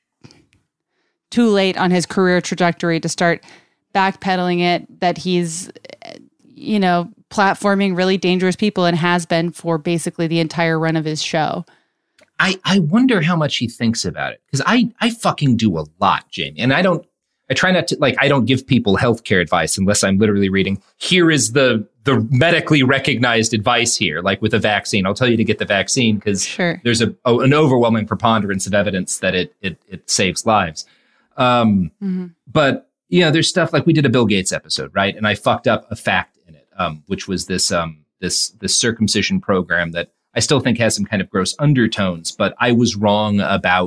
too late on his career trajectory to start backpedaling it, that he's you know platforming really dangerous people and has been for basically the entire run of his show. I, I wonder how much he thinks about it. Because I, I fucking do a lot, Jamie. And I don't, I try not to, like, I don't give people healthcare advice unless I'm literally reading, here is the the medically recognized advice here, like with a vaccine. I'll tell you to get the vaccine because Sure. there's a, a an overwhelming preponderance of evidence that it it, it saves lives. Um, Mhm. But, you know, there's stuff like we did a Bill Gates episode, right? And I fucked up a fact in it, um, which was this um, this this circumcision program that I still think has some kind of gross undertones, but I was wrong about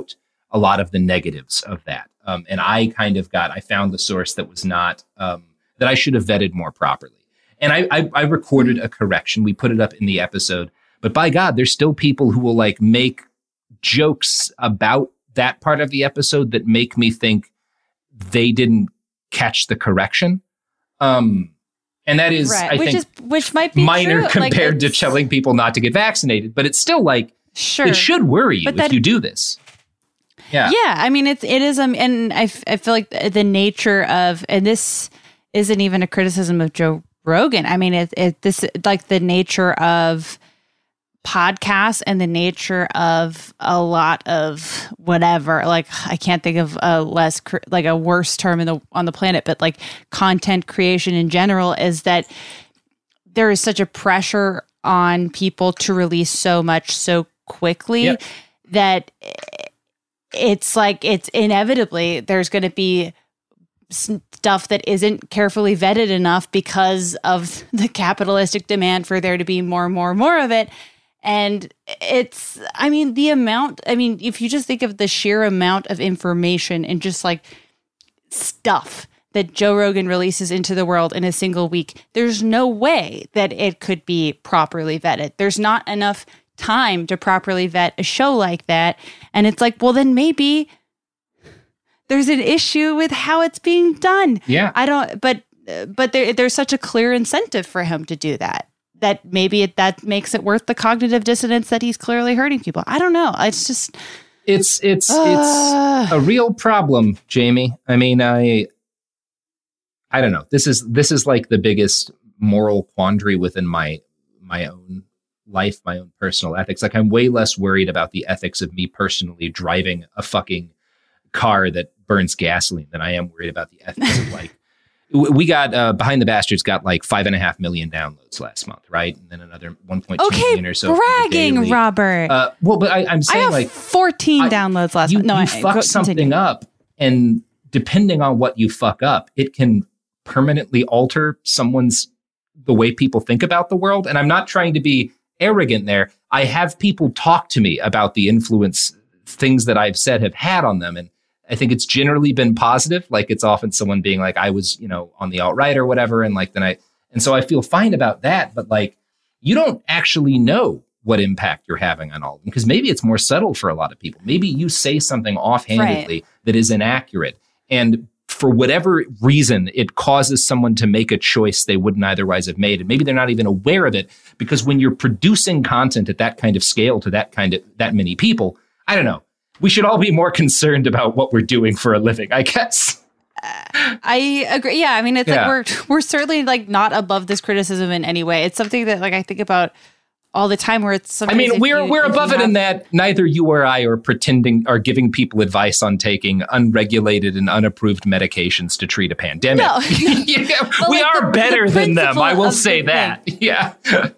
a lot of the negatives of that. Um, and I kind of got, I found the source that was not, um, that I should have vetted more properly. And I, I, I recorded a correction. We put it up in the episode. But by God, there's still people who will like make jokes about that part of the episode that make me think they didn't catch the correction. Um, and that is, right. I which think, is, which might be minor true. compared like to telling people not to get vaccinated. But it's still like, sure. it should worry you but if that, you do this. Yeah. Yeah. I mean, it's, it is, um, and I, f- I feel like the, the nature of, and this isn't even a criticism of Joe Rogan. I mean, it, it, this, like the nature of podcasts and the nature of a lot of whatever, like, I can't think of a less, cr- like a worse term in the, on the planet, but like content creation in general is that there is such a pressure on people to release so much so quickly yep. that it's like, it's inevitably there's going to be stuff that isn't carefully vetted enough because of the capitalistic demand for there to be more and more and more of it. And it's, I mean, the amount, I mean, if you just think of the sheer amount of information and just like stuff that Joe Rogan releases into the world in a single week, there's no way that it could be properly vetted. There's not enough time to properly vet a show like that. And it's like, well, then maybe there's an issue with how it's being done. Yeah. I don't, but, but there, there's such a clear incentive for him to do that, that maybe it, that makes it worth the cognitive dissonance that he's clearly hurting people. I don't know. It's just, it's, it's, uh, it's a real problem, Jamie. I mean, I, I don't know. This is, this is like the biggest moral quandary within my, my own life, my own personal ethics. Like I'm way less worried about the ethics of me personally driving a fucking car that burns gasoline than I am worried about the ethics of like, we got uh, Behind the Bastards got like five and a half million downloads last month, right? And then another one point two okay, million or so. Bragging, Robert. Uh, well, but I, I'm saying I have like fourteen I, downloads last you, month. No, you I, fuck go, something continue. up, and depending on what you fuck up, it can permanently alter someone's the way people think about the world. And I'm not trying to be arrogant there. I have people talk to me about the influence things that I've said have had on them, and I think it's generally been positive. Like it's often someone being like, I was, you know, on the alt-right or whatever. And like, then I, and so I feel fine about that. But like, you don't actually know what impact you're having on all of them, because maybe it's more subtle for a lot of people. Maybe you say something offhandedly right. that is inaccurate. And for whatever reason, it causes someone to make a choice they wouldn't otherwise have made. And maybe they're not even aware of it, because when you're producing content at that kind of scale to that kind of, that many people, I don't know. We should all be more concerned about what we're doing for a living, I guess. Uh, I agree. Yeah. I mean, it's yeah. like we're, we're certainly like not above this criticism in any way. It's something that like I think about all the time where it's I mean, we're, you, we're above it have... in that neither you or I are pretending are giving people advice on taking unregulated and unapproved medications to treat a pandemic. No, yeah, we like are the, better the than them. I will say that. Thing. Yeah.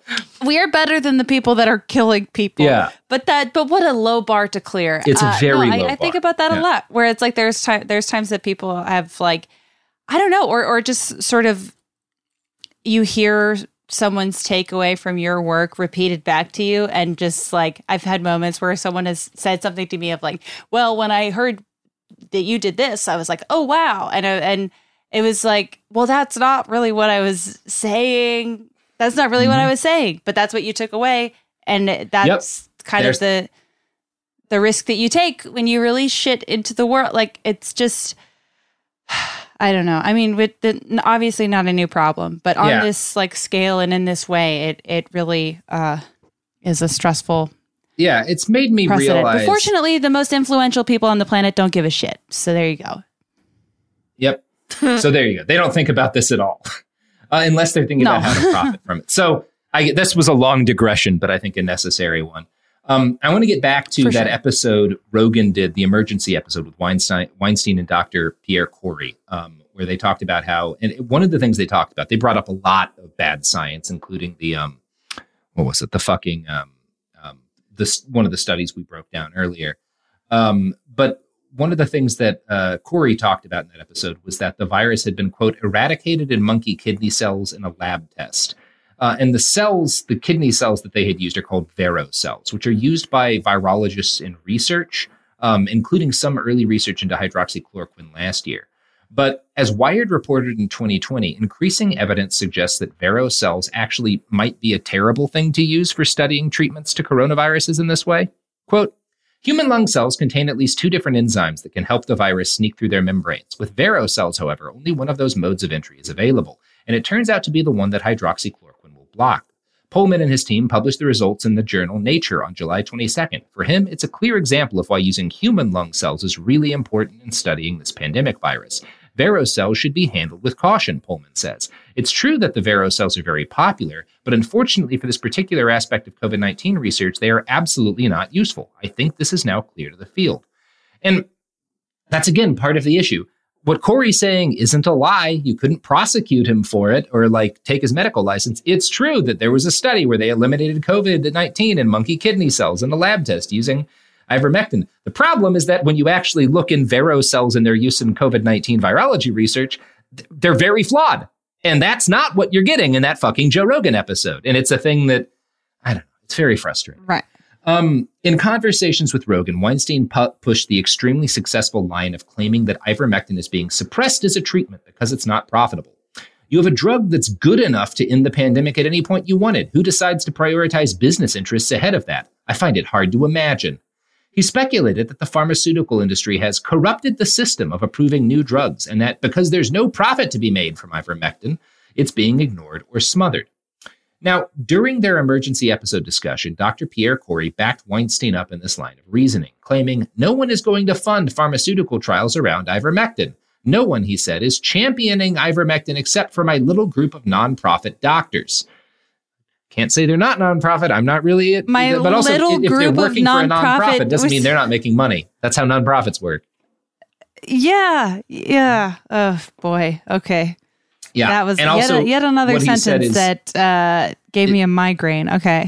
We are better than the people that are killing people. Yeah. But that, but what a low bar to clear. It's a very uh, no, low I, bar. I think about that yeah. a lot, where it's like, there's time, there's times that people have like, I don't know, or, or just sort of, you hear someone's takeaway from your work repeated back to you. And just like, I've had moments where someone has said something to me of like, well, when I heard that you did this, I was like, oh, wow. And, uh, and it was like, well, that's not really what I was saying. That's not really mm-hmm. what I was saying, but that's what you took away. And that's yep. kind There's- of the, the risk that you take when you release shit into the world. Like, it's just, I don't know. I mean, with the, obviously not a new problem, but on yeah. this like scale and in this way, it it really uh, is a stressful. Yeah, it's made me precedent. realize. But fortunately, the most influential people on the planet don't give a shit. So there you go. Yep. So there you go. They don't think about this at all, uh, unless they're thinking no. about how to profit from it. So I this was a long digression, but I think a necessary one. Um, I want to get back to For that sure. episode Rogan did, the emergency episode with Weinstein, Weinstein and Doctor Pierre Corey, um, where they talked about how, and one of the things they talked about, they brought up a lot of bad science, including the, um, what was it? The fucking, um, um, this one of the studies we broke down earlier. Um, but one of the things that uh, Corey talked about in that episode was that the virus had been, quote, eradicated in monkey kidney cells in a lab test. Uh, and the cells, the kidney cells that they had used are called Vero cells, which are used by virologists in research um, including some early research into hydroxychloroquine last year. But as Wired reported in twenty twenty, increasing evidence suggests that Vero cells actually might be a terrible thing to use for studying treatments to coronaviruses in this way. Quote, human lung cells contain at least two different enzymes that can help the virus sneak through their membranes. With Vero cells, however, only one of those modes of entry is available, and it turns out to be the one that hydroxychloroquine will block. Pullman and his team published the results in the journal Nature on July twenty-second. For him, it's a clear example of why using human lung cells is really important in studying this pandemic virus. Vero cells should be handled with caution, Pullman says. It's true that the Vero cells are very popular, but unfortunately for this particular aspect of COVID nineteen research, they are absolutely not useful. I think this is now clear to the field. And that's, again, part of the issue. What Corey's saying isn't a lie. You couldn't prosecute him for it or like take his medical license. It's true that there was a study where they eliminated COVID nineteen in monkey kidney cells in a lab test using ivermectin. The problem is that when you actually look in Vero cells and their use in COVID nineteen virology research, they're very flawed. And that's not what you're getting in that fucking Joe Rogan episode. And it's a thing that, I don't know, it's very frustrating. Right. Um, in conversations with Rogan, Weinstein pu- pushed the extremely successful line of claiming that ivermectin is being suppressed as a treatment because it's not profitable. You have a drug that's good enough to end the pandemic at any point you wanted. Who decides to prioritize business interests ahead of that? I find it hard to imagine. He speculated that the pharmaceutical industry has corrupted the system of approving new drugs and that because there's no profit to be made from ivermectin, it's being ignored or smothered. Now, during their emergency episode discussion, Doctor Pierre Corey backed Weinstein up in this line of reasoning, claiming no one is going to fund pharmaceutical trials around ivermectin. No one, he said, is championing ivermectin except for my little group of nonprofit doctors. Can't say they're not nonprofit. I'm not really it. My but also, little if group they're of working for a nonprofit, nonprofit doesn't was- mean they're not making money. That's how nonprofits work. Yeah, yeah. Oh boy. Okay. Yeah, That was and yet, also a, yet another what he said sentence is- that uh, gave me a migraine. Okay.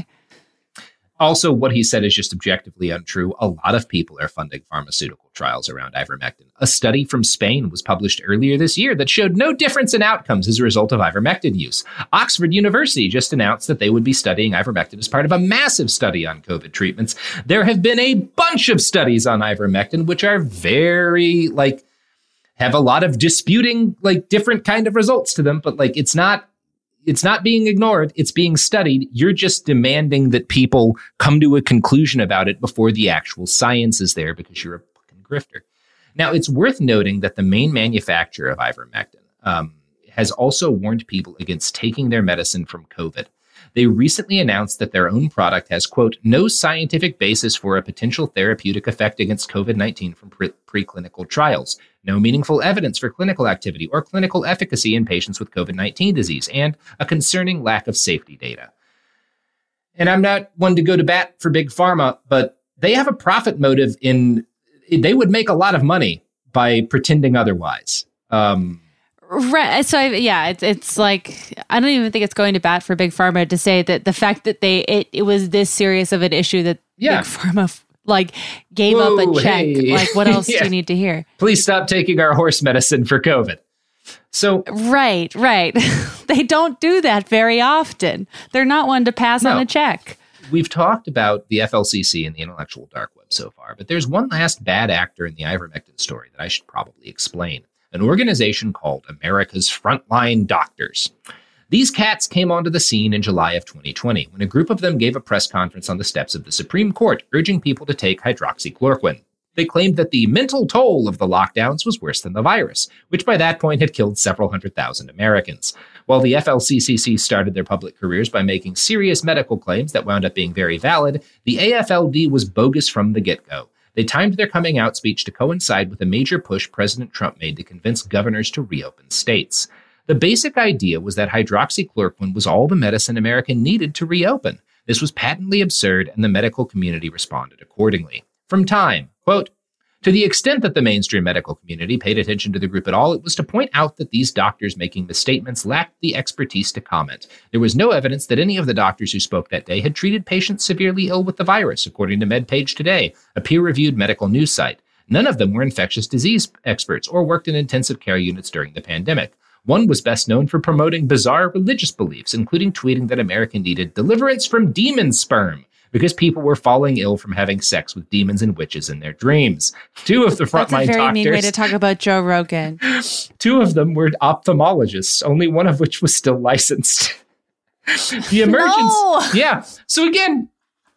Also, what he said is just objectively untrue. A lot of people are funding pharmaceutical trials around ivermectin. A study from Spain was published earlier this year that showed no difference in outcomes as a result of ivermectin use. Oxford University just announced that they would be studying ivermectin as part of a massive study on COVID treatments. There have been a bunch of studies on ivermectin, which are very, like, have a lot of disputing, like, different kind of results to them, but, like, it's not It's not being ignored. It's being studied. You're just demanding that people come to a conclusion about it before the actual science is there because you're a fucking grifter. Now, it's worth noting that the main manufacturer of ivermectin um, has also warned people against taking their medicine from COVID. They recently announced that their own product has, quote, no scientific basis for a potential therapeutic effect against COVID nineteen from pre- preclinical trials, no meaningful evidence for clinical activity or clinical efficacy in patients with COVID nineteen disease, and a concerning lack of safety data. And I'm not one to go to bat for Big Pharma, but they have a profit motive in, they would make a lot of money by pretending otherwise. Um, Right. So I, yeah, it's it's like I don't even think it's going to bat for Big Pharma to say that the fact that they it, it was this serious of an issue that Yeah. Big Pharma like gave Whoa, up a check. hey. Like what else Yeah. do you need to hear? Please stop taking our horse medicine for COVID. So Right, right. They don't do that very often. They're not one to pass on No. a check. we've talked about the F L C C and the intellectual dark web so far, but there's one last bad actor in the ivermectin story that I should probably explain. An organization called America's Frontline Doctors. These cats came onto the scene in July of twenty twenty when a group of them gave a press conference on the steps of the Supreme Court urging people to take hydroxychloroquine. They claimed that the mental toll of the lockdowns was worse than the virus, which by that point had killed several hundred thousand Americans. While the F L C C C started their public careers by making serious medical claims that wound up being very valid, the A F L D was bogus from the get-go. They timed their coming out speech to coincide with a major push President Trump made to convince governors to reopen states. The basic idea was that hydroxychloroquine was all the medicine America needed to reopen. This was patently absurd, and the medical community responded accordingly. From Time, quote, to the extent that the mainstream medical community paid attention to the group at all, it was to point out that these doctors making the statements lacked the expertise to comment. There was no evidence that any of the doctors who spoke that day had treated patients severely ill with the virus, according to MedPage Today, a peer-reviewed medical news site. None of them were infectious disease experts or worked in intensive care units during the pandemic. One was best known for promoting bizarre religious beliefs, including tweeting that America needed deliverance from demon sperm, because people were falling ill from having sex with demons and witches in their dreams. Two of the frontline doctors... That's a very mean way to talk about Joe Rogan. Two of them were ophthalmologists, only one of which was still licensed. The emergence... No! Yeah. So again...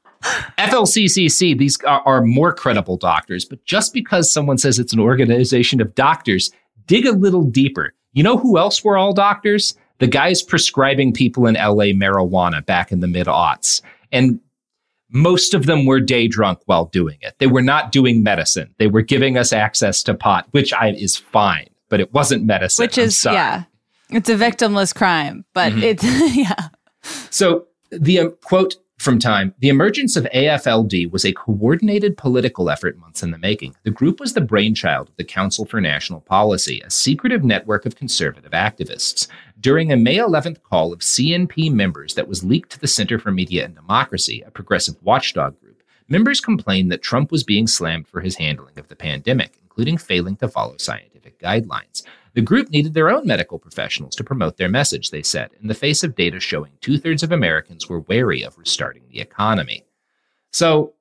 F L C C C, these are, are more credible doctors, but just because someone says it's an organization of doctors, dig a little deeper. You know who else were all doctors? The guys prescribing people in L A marijuana back in the mid-aughts. And most of them were day drunk while doing it. They were not doing medicine. They were giving us access to pot, which I, is fine, but it wasn't medicine. Which is, yeah, it's a victimless crime, but mm-hmm. it's, yeah. So the um, quote from Time, the emergence of A F L D was a coordinated political effort months in the making. The group was the brainchild of the Council for National Policy, a secretive network of conservative activists. During a May eleventh call of C N P members that was leaked to the Center for Media and Democracy, a progressive watchdog group, members complained that Trump was being slammed for his handling of the pandemic, including failing to follow scientific guidelines. The group needed their own medical professionals to promote their message, they said, in the face of data showing two-thirds of Americans were wary of restarting the economy. So,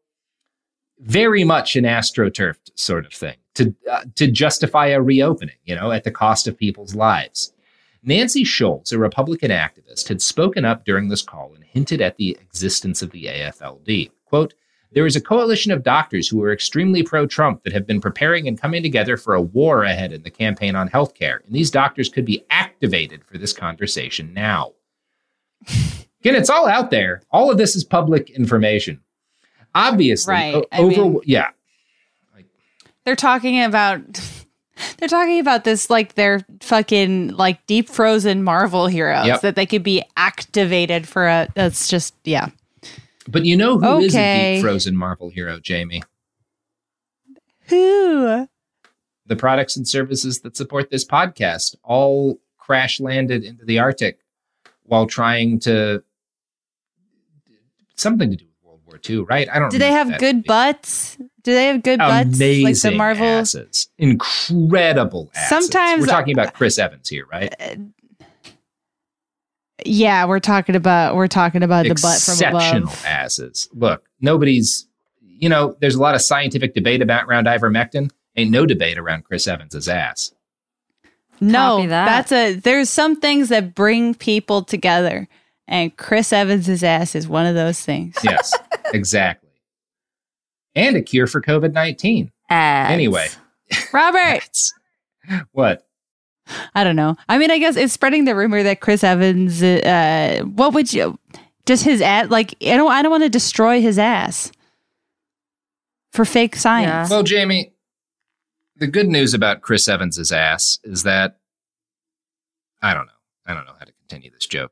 very much an AstroTurf sort of thing, to uh, to justify a reopening, you know, at the cost of people's lives. Nancy Schultz, a Republican activist, had spoken up during this call and hinted at the existence of the A F L D. Quote, there is a coalition of doctors who are extremely pro-Trump that have been preparing and coming together for a war ahead in the campaign on healthcare, and these doctors could be activated for this conversation now. Again, it's all out there. All of this is public information. Obviously, right. o- I over mean, yeah. They're talking about they're talking about this like they're fucking like deep frozen Marvel heroes Yep. that they could be activated for a. That's just yeah. But you know who Okay. is a deep frozen Marvel hero, Jamie? Who? The products and services that support this podcast all crash landed into the Arctic while trying to something to do with World War Two, right? I don't. Do they have that good butts? Do they have good butts? Amazing Like the Marvel asses, incredible asses. Sometimes- we're talking about Chris Evans here, right? Yeah, we're talking about we're talking about the butt from Exceptional above. asses. Look, nobody's. You know, there's a lot of scientific debate about around ivermectin. Ain't no debate around Chris Evans's ass. No, Copy that. that's a. There's some things that bring people together, and Chris Evans's ass is one of those things. Yes, exactly. And a cure for COVID nineteen. Ads. Anyway, Robert, what? I don't know. I mean, I guess it's spreading the rumor that Chris Evans. Uh, what would you? Just his ass? Like I don't. I don't want to destroy his ass for fake science. Well, Jamie, the good news about Chris Evans's ass is that I don't know. I don't know how to continue this joke.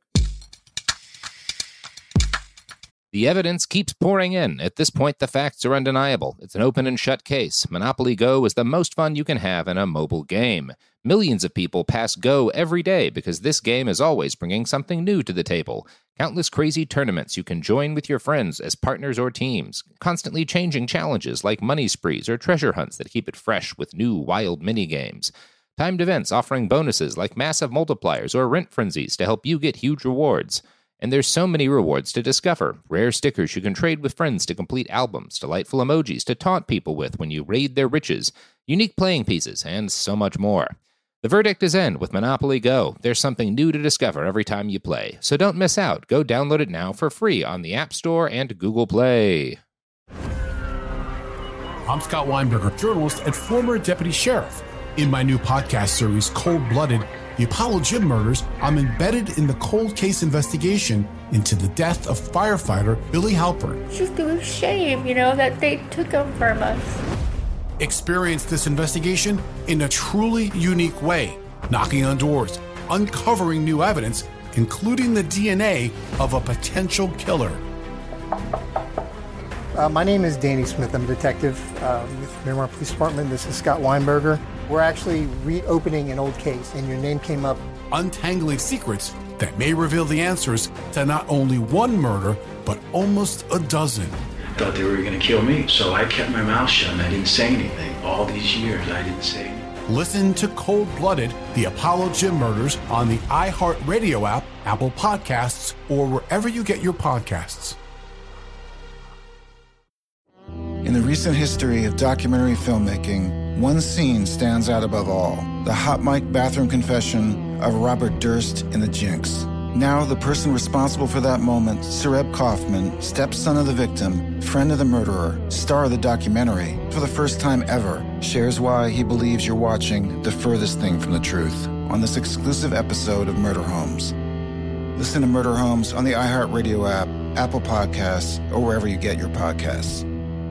The evidence keeps pouring in. At this point, the facts are undeniable. It's an open and shut case. Monopoly Go is the most fun you can have in a mobile game. Millions of people pass Go every day because this game is always bringing something new to the table. Countless crazy tournaments you can join with your friends as partners or teams. Constantly changing challenges like money sprees or treasure hunts that keep it fresh with new wild mini-games. Timed events offering bonuses like massive multipliers or rent frenzies to help you get huge rewards. And there's so many rewards to discover. Rare stickers you can trade with friends to complete albums, delightful emojis to taunt people with when you raid their riches, unique playing pieces, and so much more. The verdict is in with Monopoly Go. There's something new to discover every time you play. So don't miss out. Go download it now for free on the App Store and Google Play. I'm Scott Weinberger, journalist and former deputy sheriff. In my new podcast series, Cold Blooded, The Apollo Gym Murders, I'm embedded in the cold case investigation into the death of firefighter Billy Halpern. It's just a shame, you know, that they took him from us. Experience this investigation in a truly unique way, knocking on doors, uncovering new evidence, including the D N A of a potential killer. Uh, my name is Danny Smith. I'm a detective uh, with Miramar Police Department. This is Scott Weinberger. We're actually reopening an old case, and your name came up. Untangling secrets that may reveal the answers to not only one murder, but almost a dozen. I thought they were going to kill me, so I kept my mouth shut and I didn't say anything. All these years, I didn't say anything. Listen to Cold Blooded, The Apollo Gym Murders on the iHeartRadio app, Apple Podcasts, or wherever you get your podcasts. In the recent history of documentary filmmaking, one scene stands out above all: the hot mic bathroom confession of Robert Durst in The Jinx. Now, the person responsible for that moment, Sareb Kaufman, stepson of the victim, friend of the murderer, star of the documentary, for the first time ever, shares why he believes you're watching the furthest thing from the truth on this exclusive episode of Murder Homes. Listen to Murder Homes on the iHeartRadio app, Apple Podcasts, or wherever you get your podcasts.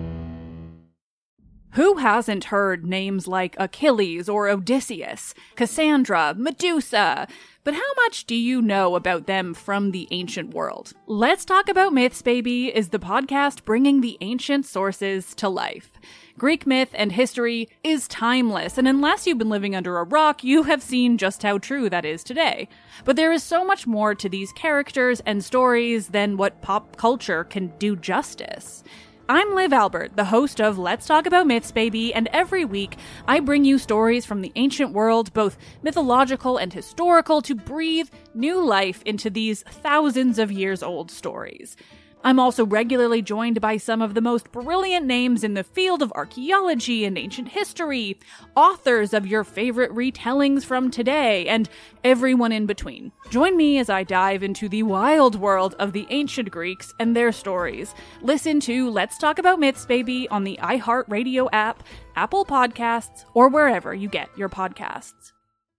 Who hasn't heard names like Achilles or Odysseus, Cassandra, Medusa? But how much do you know about them from the ancient world? Let's Talk About Myths, Baby is the podcast bringing the ancient sources to life. Greek myth and history is timeless, and unless you've been living under a rock, you have seen just how true that is today. But there is so much more to these characters and stories than what pop culture can do justice. I'm Liv Albert, the host of Let's Talk About Myths, Baby, and every week I bring you stories from the ancient world, both mythological and historical, to breathe new life into these thousands of years old stories. I'm also regularly joined by some of the most brilliant names in the field of archaeology and ancient history, authors of your favorite retellings from today, and everyone in between. Join me as I dive into the wild world of the ancient Greeks and their stories. Listen to Let's Talk About Myths, Baby on the iHeartRadio app, Apple Podcasts, or wherever you get your podcasts.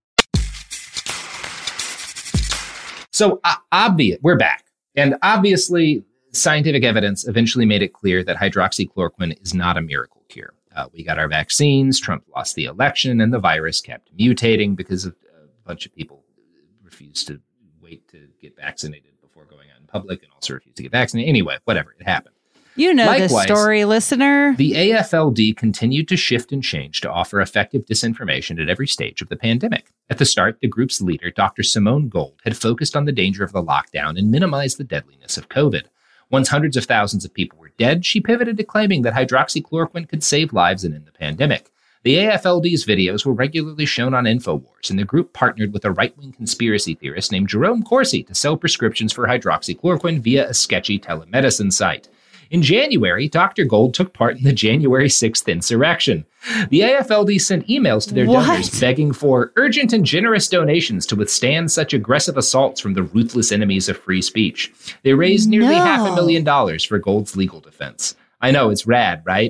So, uh, obvious, we're back. And obviously, scientific evidence eventually made it clear that hydroxychloroquine is not a miracle cure. Uh, we got our vaccines, Trump lost the election, and the virus kept mutating because of a bunch of people refused to wait to get vaccinated before going out in public and also refused to get vaccinated. Anyway, whatever, it happened. You know Likewise, this story, listener. The A F L D continued to shift and change to offer effective disinformation at every stage of the pandemic. At the start, the group's leader, Doctor Simone Gold, had focused on the danger of the lockdown and minimized the deadliness of COVID. Once hundreds of thousands of people were dead, she pivoted to claiming that hydroxychloroquine could save lives and end the pandemic. The A F L D's videos were regularly shown on InfoWars, and the group partnered with a right-wing conspiracy theorist named Jerome Corsi to sell prescriptions for hydroxychloroquine via a sketchy telemedicine site. In January, Doctor Gold took part in the January sixth insurrection. The A F L D sent emails to their What? donors begging for urgent and generous donations to withstand such aggressive assaults from the ruthless enemies of free speech. They raised nearly No. half a million dollars for Gold's legal defense. I know, it's rad, right?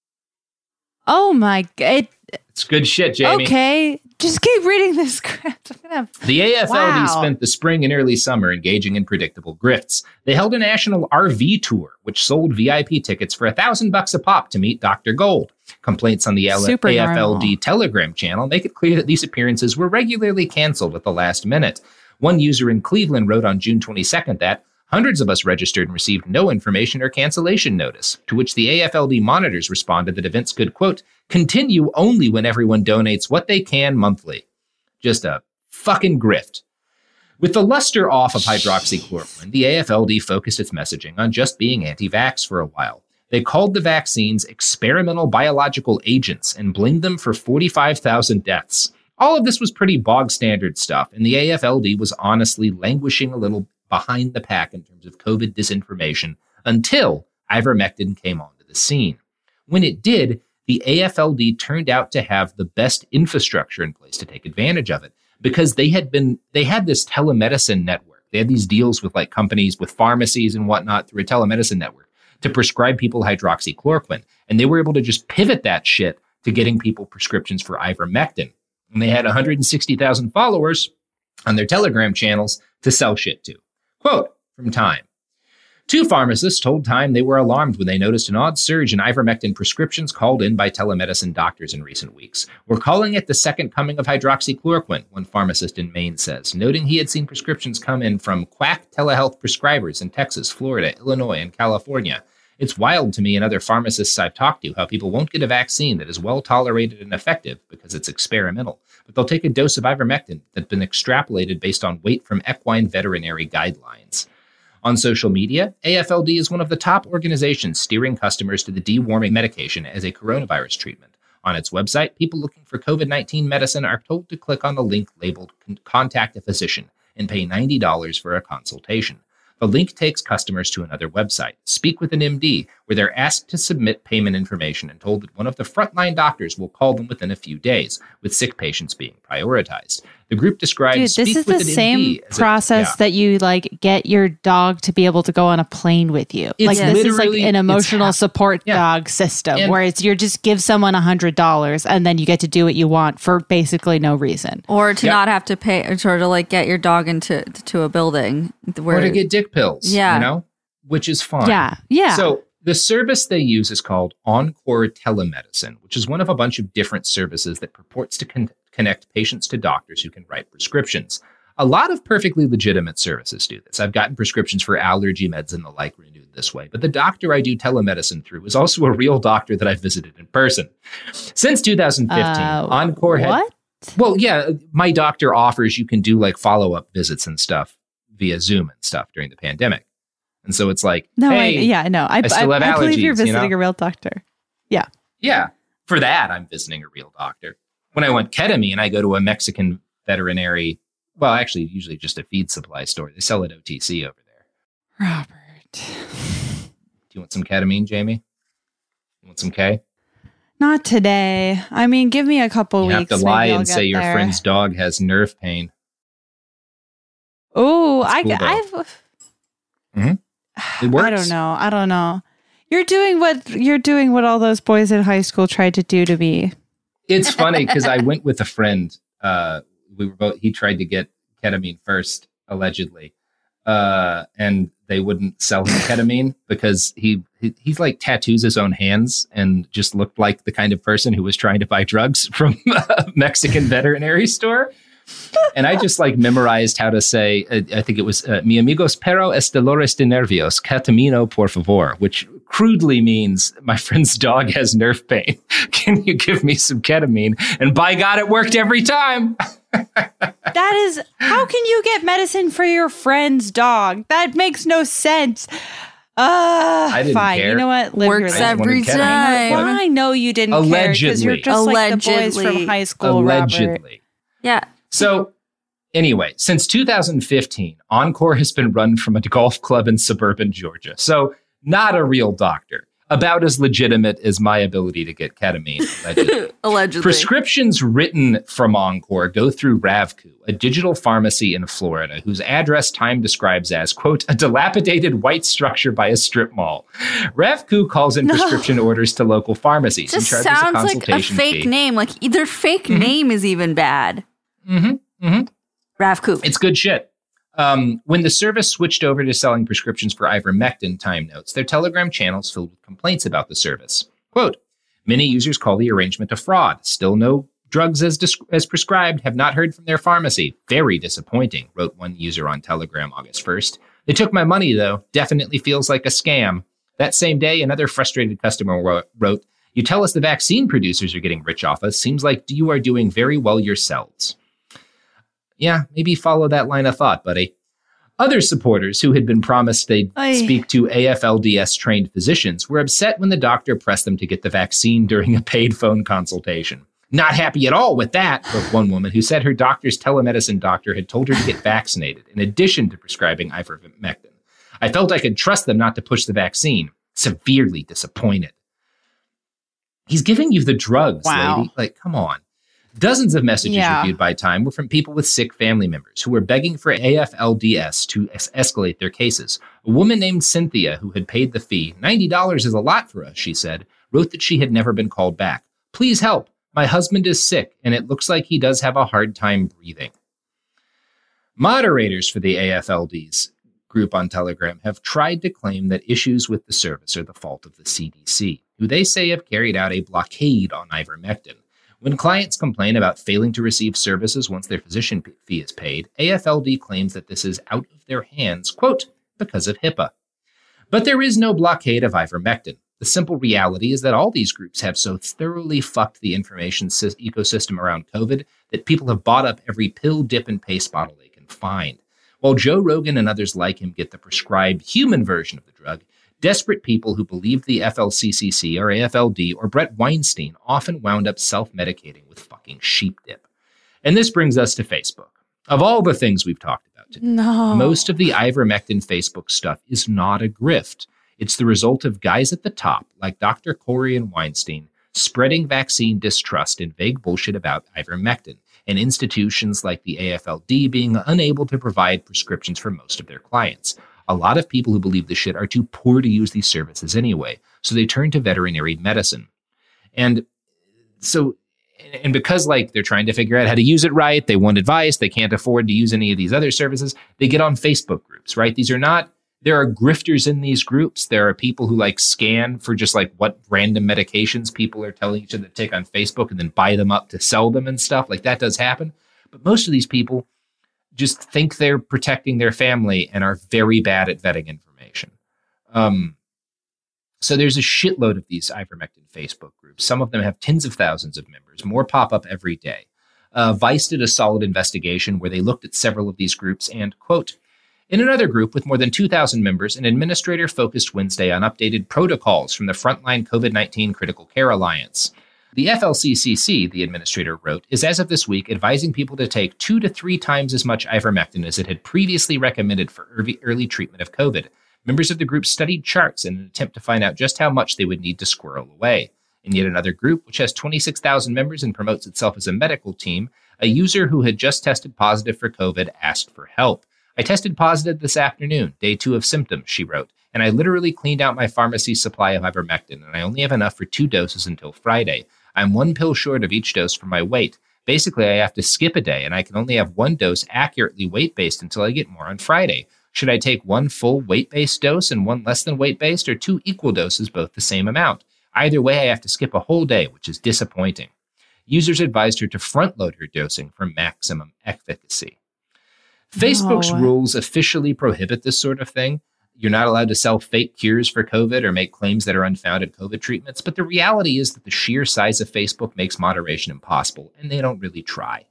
Oh my god. It's good shit, Jamie. Okay. Just keep reading the script. I'm gonna... The A F L D Wow. spent the spring and early summer engaging in predictable grifts. They held a national R V tour, which sold V I P tickets for a thousand bucks a pop to meet Doctor Gold. Complaints on the L- Super A F L D normal. Telegram channel make it clear that these appearances were regularly canceled at the last minute. One user in Cleveland wrote on June twenty-second that hundreds of us registered and received no information or cancellation notice, to which the A F L D monitors responded that events could, quote, continue only when everyone donates what they can monthly. Just a fucking grift. With the luster off of hydroxychloroquine, the A F L D focused its messaging on just being anti-vax for a while. They called the vaccines experimental biological agents and blamed them for forty-five thousand deaths. All of this was pretty bog standard stuff, and the A F L D was honestly languishing a little behind the pack in terms of COVID disinformation until ivermectin came onto the scene. When it did, the A F L D turned out to have the best infrastructure in place to take advantage of it, because they had been they had this telemedicine network. They had these deals with like companies, with pharmacies and whatnot through a telemedicine network to prescribe people hydroxychloroquine. And they were able to just pivot that shit to getting people prescriptions for ivermectin. And they had one hundred sixty thousand followers on their Telegram channels to sell shit to. Quote from Time. Two pharmacists told Time they were alarmed when they noticed an odd surge in ivermectin prescriptions called in by telemedicine doctors in recent weeks. We're calling it the second coming of hydroxychloroquine, one pharmacist in Maine says, noting he had seen prescriptions come in from quack telehealth prescribers in Texas, Florida, Illinois, and California. It's wild to me and other pharmacists I've talked to how people won't get a vaccine that is well tolerated and effective because it's experimental, but they'll take a dose of ivermectin that's been extrapolated based on weight from equine veterinary guidelines. On social media, A F L D is one of the top organizations steering customers to the deworming medication as a coronavirus treatment. On its website, people looking for COVID nineteen medicine are told to click on the link labeled Contact a Physician and pay ninety dollars for a consultation. The link takes customers to another website, Speak with an M D, where they're asked to submit payment information and told that one of the frontline doctors will call them within a few days, with sick patients being prioritized. The group describes Dude, Speak this is with the an same M D as a- process yeah. that you like get your dog to be able to go on a plane with you. It's like this is like literally- an it's emotional hap- support dog system And- where it's you just give someone a hundred dollars and then you get to do what you want for basically no reason. Or to Yep. not have to pay, or to like get your dog into to a building where or to get dick pills, Yeah. you know, which is fine. Yeah, yeah. So the service they use is called Encore Telemedicine, which is one of a bunch of different services that purports to con- connect patients to doctors who can write prescriptions. A lot of perfectly legitimate services do this. I've gotten prescriptions for allergy meds and the like renewed this way, but the doctor I do telemedicine through is also a real doctor that I've visited in person. Since two thousand fifteen, Uh, Encore had... what? Well, yeah, my doctor offers you can do like follow-up visits and stuff via Zoom and stuff during the pandemic. And so it's like, No, hey, I, yeah, no, I, I still I, have I believe allergies, you're you visiting know? a real doctor. Yeah. Yeah, for that, I'm visiting a real doctor. When I want ketamine, I go to a Mexican veterinary, well, actually, usually just a feed supply store. They sell it O T C over there. Robert. Do you want some ketamine, Jamie? You want some K? Not today. I mean, give me a couple You weeks. have to lie maybe I'll and get say your there. friend's dog has nerve pain. Oh, That's I, cool, though. I've. Mm-hmm. It works. I don't know. I don't know. You're doing what you're doing. What all those boys in high school tried to do to me. It's funny because I went with a friend. Uh, we were both. He tried to get ketamine first, allegedly, uh, and they wouldn't sell him ketamine because he, he he's like tattoos his own hands and just looked like the kind of person who was trying to buy drugs from a Mexican veterinary store. And I just like memorized how to say, uh, I think it was, uh, mi amigos perro es dolores de nervios, ketamino por favor, which crudely means my friend's dog has nerve pain. Can you give me some ketamine? And by God, it worked every time. That is, how can you get medicine for your friend's dog? That makes no sense. Uh, I didn't fine. care. You know what? Live Works your life. every ketamine. time. Well, I know you didn't care because you're Allegedly. just like the boys Allegedly. from high school, Robert. Allegedly. Yeah. So anyway, since two thousand fifteen, Encore has been run from a golf club in suburban Georgia. So not a real doctor. About as legitimate as my ability to get ketamine. Allegedly. Allegedly. Prescriptions written from Encore go through Ravku, a digital pharmacy in Florida whose address Time describes as, quote, a dilapidated white structure by a strip mall. Ravku calls in No. prescription orders to local pharmacies and Just charges a sounds like a consultation fake fee. name. Like their fake name is even bad. Mm-hmm. Mm-hmm. Ravku. It's good shit. Um, when the service switched over to selling prescriptions for ivermectin, Time notes, their Telegram channels filled with complaints about the service. Quote, many users call the arrangement a fraud. Still no drugs as, dis- as prescribed. Have not heard from their pharmacy. Very disappointing, wrote one user on Telegram August first. They took my money, though. Definitely feels like a scam. That same day, another frustrated customer wrote, wrote, you tell us the vaccine producers are getting rich off us. Seems like you are doing very well yourselves. Yeah, maybe follow that line of thought, buddy. Other supporters who had been promised they'd Oy. speak to A F L D S-trained physicians were upset when the doctor pressed them to get the vaccine during a paid phone consultation. Not happy at all with that, wrote one woman who said her doctor's telemedicine doctor had told her to get vaccinated in addition to prescribing ivermectin. I felt I could trust them not to push the vaccine. Severely disappointed. He's giving you the drugs, Wow. lady. Like, come on. Dozens of messages Yeah. reviewed by Time were from people with sick family members who were begging for A F L D S to es- escalate their cases. A woman named Cynthia, who had paid the fee, ninety dollars is a lot for us, she said, wrote that she had never been called back. Please help. My husband is sick, and it looks like he does have a hard time breathing. Moderators for the A F L D's group on Telegram have tried to claim that issues with the service are the fault of the C D C, who they say have carried out a blockade on ivermectin. When clients complain about failing to receive services once their physician fee is paid, A F L D claims that this is out of their hands, quote, because of HIPAA. But there is no blockade of ivermectin. The simple reality is that all these groups have so thoroughly fucked the information sy- ecosystem around COVID that people have bought up every pill, dip, and paste bottle they can find. While Joe Rogan and others like him get the prescribed human version of the drug, desperate people who believed the F L C C C or A F L D or Brett Weinstein often wound up self-medicating with fucking sheep dip. And this brings us to Facebook. Of all the things we've talked about, out. No. Most of the ivermectin Facebook stuff is not a grift. It's the result of guys at the top, like Doctor Corey and Weinstein, spreading vaccine distrust and vague bullshit about ivermectin, and institutions like the A F L D being unable to provide prescriptions for most of their clients. A lot of people who believe this shit are too poor to use these services anyway, so they turn to veterinary medicine. And so, and because like they're trying to figure out how to use it right, they want advice, they can't afford to use any of these other services, they get on Facebook groups, right? These are not, there are grifters in these groups. There are people who like scan for just like what random medications people are telling each other to take on Facebook and then buy them up to sell them and stuff. Like that does happen. But most of these people just think they're protecting their family and are very bad at vetting information. Um, so there's a shitload of these ivermectin Facebook groups. Some of them have tens of thousands of members. More pop up every day. Uh, Vice did a solid investigation where they looked at several of these groups and, quote, in another group with more than two thousand members, an administrator focused Wednesday on updated protocols from the Frontline COVID nineteen Critical Care Alliance. The F L C C C, the administrator wrote, is as of this week advising people to take two to three times as much ivermectin as it had previously recommended for early, early treatment of COVID. Members of the group studied charts in an attempt to find out just how much they would need to squirrel away. In yet another group, which has twenty-six thousand members and promotes itself as a medical team, a user who had just tested positive for COVID asked for help. I tested positive this afternoon, day two of symptoms, she wrote, and I literally cleaned out my pharmacy supply of ivermectin, and I only have enough for two doses until Friday. I'm one pill short of each dose for my weight. Basically, I have to skip a day, and I can only have one dose accurately weight-based until I get more on Friday. Should I take one full weight-based dose and one less than weight-based, or two equal doses, both the same amount? Either way, I have to skip a whole day, which is disappointing. Users advised her to front-load her dosing for maximum efficacy. Facebook's No. rules officially prohibit this sort of thing. You're not allowed to sell fake cures for COVID or make claims that are unfounded COVID treatments. But the reality is that the sheer size of Facebook makes moderation impossible, and they don't really try.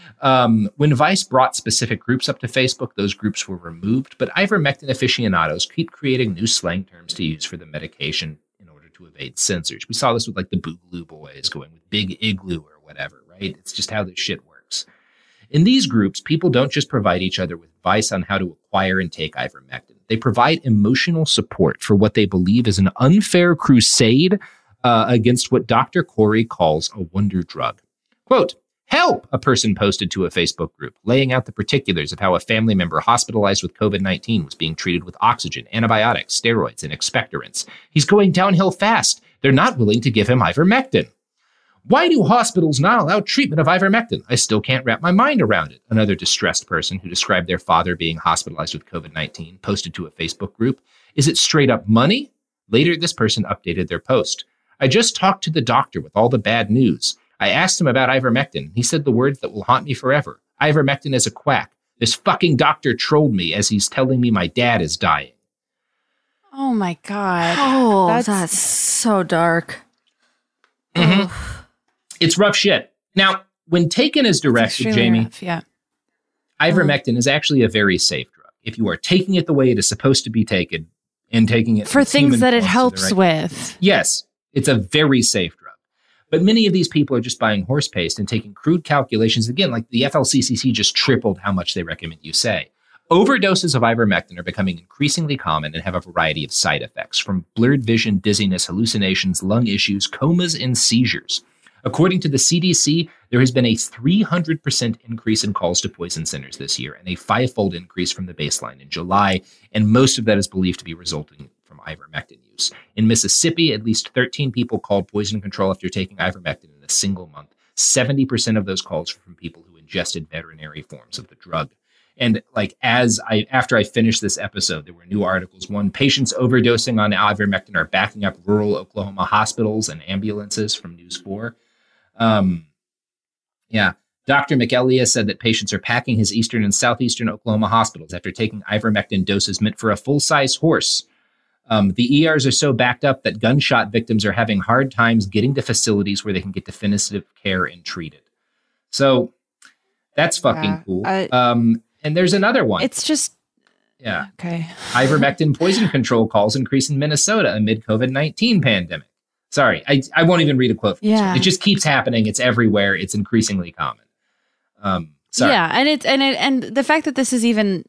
Um, when Vice brought specific groups up to Facebook, those groups were removed. But ivermectin aficionados keep creating new slang terms to use for the medication in order to evade censors. We saw this with like the Boogaloo Boys going with Big Igloo or whatever, right? It's just how this shit works. In these groups, people don't just provide each other with advice on how to acquire and take ivermectin. They provide emotional support for what they believe is an unfair crusade uh, against what Doctor Corey calls a wonder drug. Quote, help, a person posted to a Facebook group, laying out the particulars of how a family member hospitalized with COVID nineteen was being treated with oxygen, antibiotics, steroids, and expectorants. He's going downhill fast. They're not willing to give him ivermectin. Why do hospitals not allow treatment of ivermectin? I still can't wrap my mind around it. Another distressed person who described their father being hospitalized with COVID nineteen posted to a Facebook group. Is it straight up money? Later, this person updated their post. I just talked to the doctor with all the bad news. I asked him about ivermectin. He said the words that will haunt me forever. Ivermectin is a quack. This fucking doctor trolled me as he's telling me my dad is dying. Oh my God. Oh, That's- that's, so dark. Mm-hmm. It's rough shit. Now, when taken as directed, Extremely Jamie, rough, yeah. ivermectin is actually a very safe drug. If you are taking it the way it is supposed to be taken and taking it For in things human that it forms in the helps right- with. Yes, it's a very safe drug. But many of these people are just buying horse paste and taking crude calculations. Again, like the F L C C C just tripled how much they recommend you say. Overdoses of ivermectin are becoming increasingly common and have a variety of side effects, from blurred vision, dizziness, hallucinations, lung issues, comas, and seizures. According to the C D C, there has been a three hundred percent increase in calls to poison centers this year and a five-fold increase from the baseline in July, and most of that is believed to be resulting from ivermectin use. In Mississippi, at least thirteen people called poison control after taking ivermectin in a single month. seventy percent of those calls were from people who ingested veterinary forms of the drug. And like as I, after I finished this episode, there were new articles. One, patients overdosing on ivermectin are backing up rural Oklahoma hospitals and ambulances, from News four. Um, yeah. Doctor McElia said that patients are packing his eastern and southeastern Oklahoma hospitals after taking ivermectin doses meant for a full-size horse. Um, the E Rs are so backed up that gunshot victims are having hard times getting to facilities where they can get definitive care and treated. So that's fucking Yeah, cool. I- um, and there's another one. It's just, yeah. okay. Ivermectin poison control calls increase in Minnesota amid COVID nineteen pandemic. Sorry, I, I won't even read a quote from this Yeah. one. It just keeps happening. It's everywhere. It's increasingly common. Um, sorry. Yeah, and it and it and the fact that this is even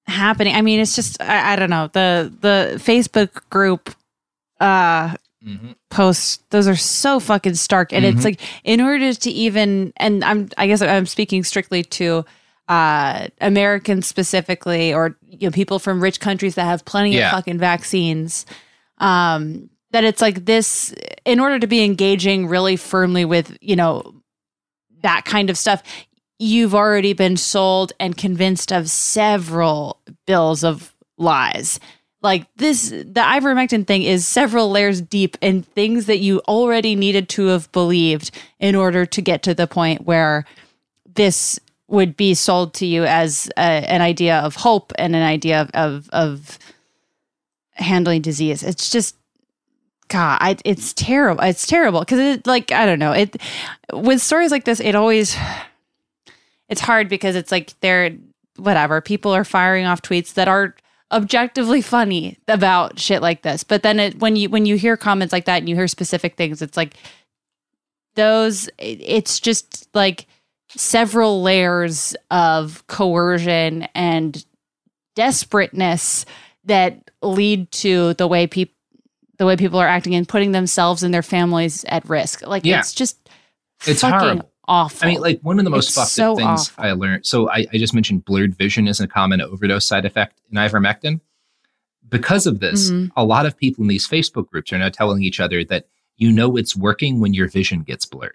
happening. I mean, it's just I, I don't know. The the Facebook group uh mm-hmm. posts, those are so fucking stark. And mm-hmm. it's like, in order to even, and I'm I guess I'm speaking strictly to uh Americans specifically, or you know, people from rich countries that have plenty yeah. of fucking vaccines. Um that it's like this, in order to be engaging really firmly with, you know, that kind of stuff, you've already been sold and convinced of several bills of lies. Like this, the ivermectin thing is several layers deep in things that you already needed to have believed in order to get to the point where this would be sold to you as a, an idea of hope and an idea of, of, of handling disease. It's just, God, I, it's terrible. It's terrible because it, like, I don't know. It with stories like this, it always, it's hard because it's like they're whatever. People are firing off tweets that are objectively funny about shit like this, but then it, when you when you hear comments like that and you hear specific things, it's like those. It, it's just like several layers of coercion and desperateness that lead to the way people. the way people are acting and putting themselves and their families at risk. Like, yeah. it's just it's fucking horrible. Awful. I mean, like, one of the most it's fucked so up things awful. I learned. So I, I just mentioned blurred vision as a common overdose side effect in ivermectin. Because of this, mm-hmm. a lot of people in these Facebook groups are now telling each other that you know it's working when your vision gets blurred.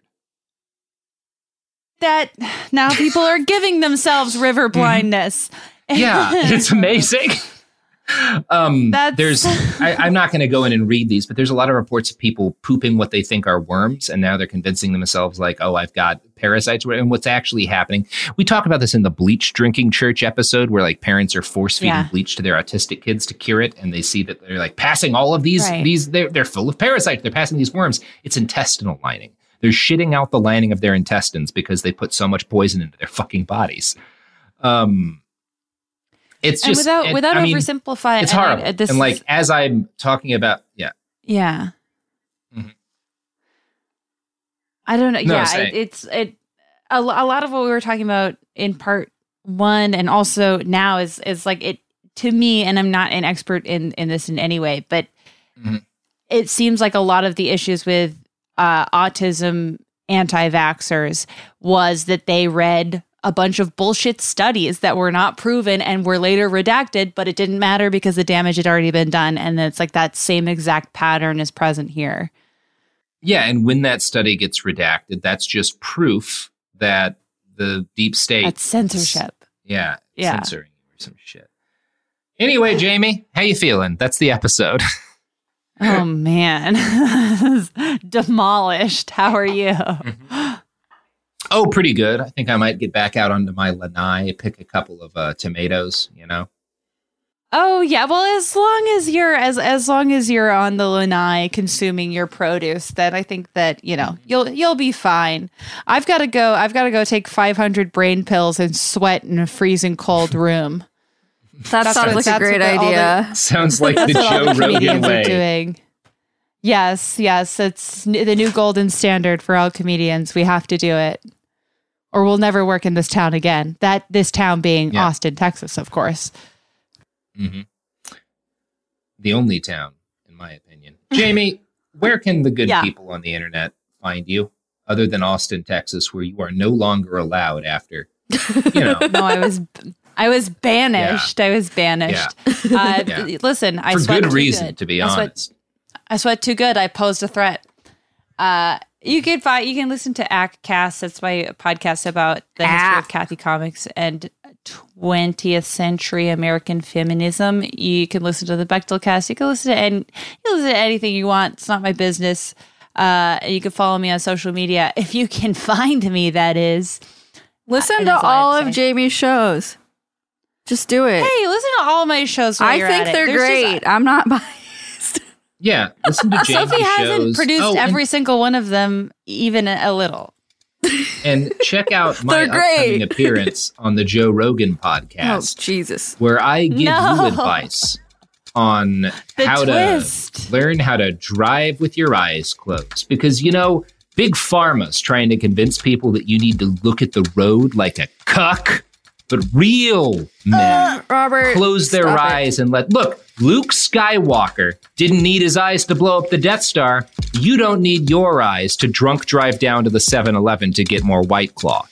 That now people are giving themselves river blindness. Yeah, it's amazing. Um, That's... there's, I, I'm not going to go in and read these, but there's a lot of reports of people pooping what they think are worms, and now they're convincing themselves like, oh, I've got parasites. And what's actually happening? We talk about this in the bleach drinking church episode, where like parents are force feeding yeah. bleach to their autistic kids to cure it, and they see that they're like passing all of these. Right. These they're they're full of parasites. They're passing these worms. It's intestinal lining. They're shitting out the lining of their intestines because they put so much poison into their fucking bodies. Um. It's and just without and, without I mean, oversimplifying. It's horrible. And, this and like as I'm talking about, yeah, yeah. Mm-hmm. I don't know. No, yeah, it, it's it. A, a lot of what we were talking about in part one, and also now is is like it to me. And I'm not an expert in in this in any way, but mm-hmm. it seems like a lot of the issues with uh, autism anti-vaxxers was that they read a bunch of bullshit studies that were not proven and were later redacted, but it didn't matter because the damage had already been done. And it's like that same exact pattern is present here. Yeah. And when that study gets redacted, that's just proof that the deep state. That's censorship. Yeah. Yeah. Censoring or some shit. Anyway, Jamie, how you feeling? That's the episode. Oh, man. Demolished. How are you? Mm-hmm. Oh, pretty good. I think I might get back out onto my lanai, pick a couple of uh, tomatoes, you know. Oh yeah, well as long as you're as as long as you're on the lanai consuming your produce, then I think that, you know, you'll you'll be fine. I've got to go I've got to go take five hundred brain pills and sweat in a freezing cold room. That That's sounds what- like a great that's what the- all idea. the- Sounds like That's the what all Joe the Rogan comedians are way. doing. Yes, yes, it's n- the new golden standard for all comedians. We have to do it, or we'll never work in this town again. That this town being Yeah. Austin, Texas, of course. Mm-hmm. The only town, in my opinion. Jamie, where can the good Yeah. people on the internet find you, other than Austin, Texas, where you are no longer allowed after, you know. No, I was, I was banished. I was banished. Uh, Yeah. Listen, I For sweat good too reason, good. to be I sweat- honest. I sweat too good. I posed a threat. Uh, you can find, you can listen to ACTcast. That's my podcast about the history of Kathy Comics and twentieth century American feminism. You can listen to the Bechtelcast. You can listen to and you can listen to anything you want. It's not my business. Uh, you can follow me on social media if you can find me. That is, Listen Uh, to that's all I all have to of say. Jamie's shows. Just do it. Hey, listen to all my shows. While I you're think at it. they're There's great. just- I'm not biased. Yeah, listen to Jamie Sophie hasn't shows. produced Oh, and- every single one of them, even a little. And check out my They're great. upcoming appearance on the Joe Rogan Oh, podcast, Jesus. where I give No. you advice on The how twist. to learn how to drive with your eyes closed. Because, you know, Big Pharma's trying to convince people that you need to look at the road like a cuck But real men uh, Robert, close their eyes it. and let... Look, Luke Skywalker didn't need his eyes to blow up the Death Star. You don't need your eyes to drunk drive down to the seven eleven to get more White Claw.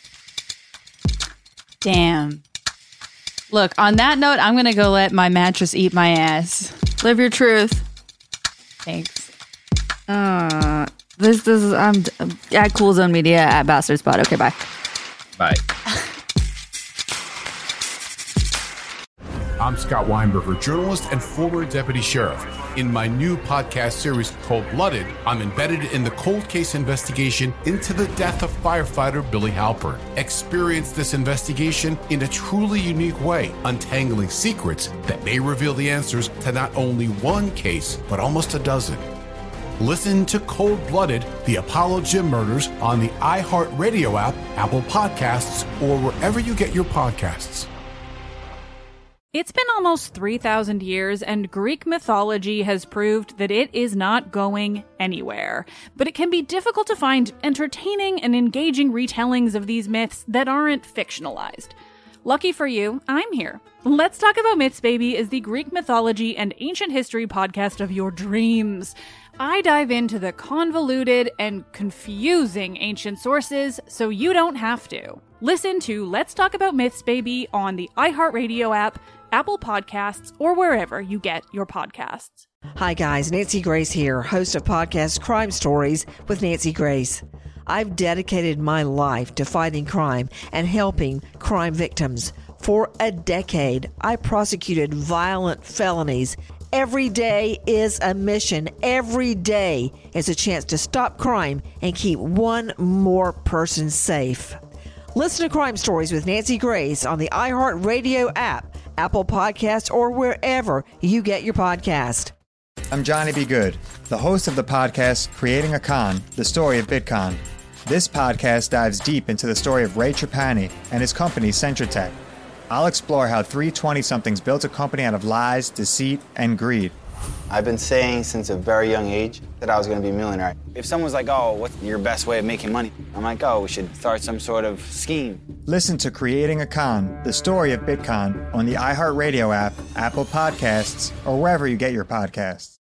Damn. Look, on that note, I'm going to go let my mattress eat my ass. Live your truth. Thanks. Uh, this, this is... I'm at Cool Zone Media at Bastard Spot. Okay, bye. Bye. I'm Scott Weinberger, journalist and former deputy sheriff. In my new podcast series called Blooded, I'm embedded in the cold case investigation into the death of firefighter Billy Halpern. Experience this investigation in a truly unique way, untangling secrets that may reveal the answers to not only one case, but almost a dozen. Listen to Cold Blooded, the Apollo Gym Murders on the iHeartRadio app, Apple Podcasts, or wherever you get your podcasts. It's been almost three thousand years, and Greek mythology has proved that it is not going anywhere. But it can be difficult to find entertaining and engaging retellings of these myths that aren't fictionalized. Lucky for you, I'm here. Let's Talk About Myths, Baby is the Greek mythology and ancient history podcast of your dreams. I dive into the convoluted and confusing ancient sources so you don't have to. Listen to Let's Talk About Myths, Baby on the iHeartRadio app, Apple Podcasts, or wherever you get your podcasts. Hi guys, Nancy Grace here, host of podcast Crime Stories with Nancy Grace. I've dedicated my life to fighting crime and helping crime victims. For a decade, I prosecuted violent felonies. Every day is a mission. Every day is a chance to stop crime and keep one more person safe. Listen to Crime Stories with Nancy Grace on the iHeartRadio app, Apple Podcasts, or wherever you get your podcast. I'm Johnny B. Good, the host of the podcast Creating a Con, the story of Bitcon. This podcast dives deep into the story of Ray Trapani and his company Centratech. I'll explore how three twenty-somethings built a company out of lies, deceit, and greed. I've been saying since a very young age that I was going to be a millionaire. If someone's like, oh, what's your best way of making money? I'm like, oh, we should start some sort of scheme. Listen to Creating a Con, the story of Bitcon on the iHeartRadio app, Apple Podcasts, or wherever you get your podcasts.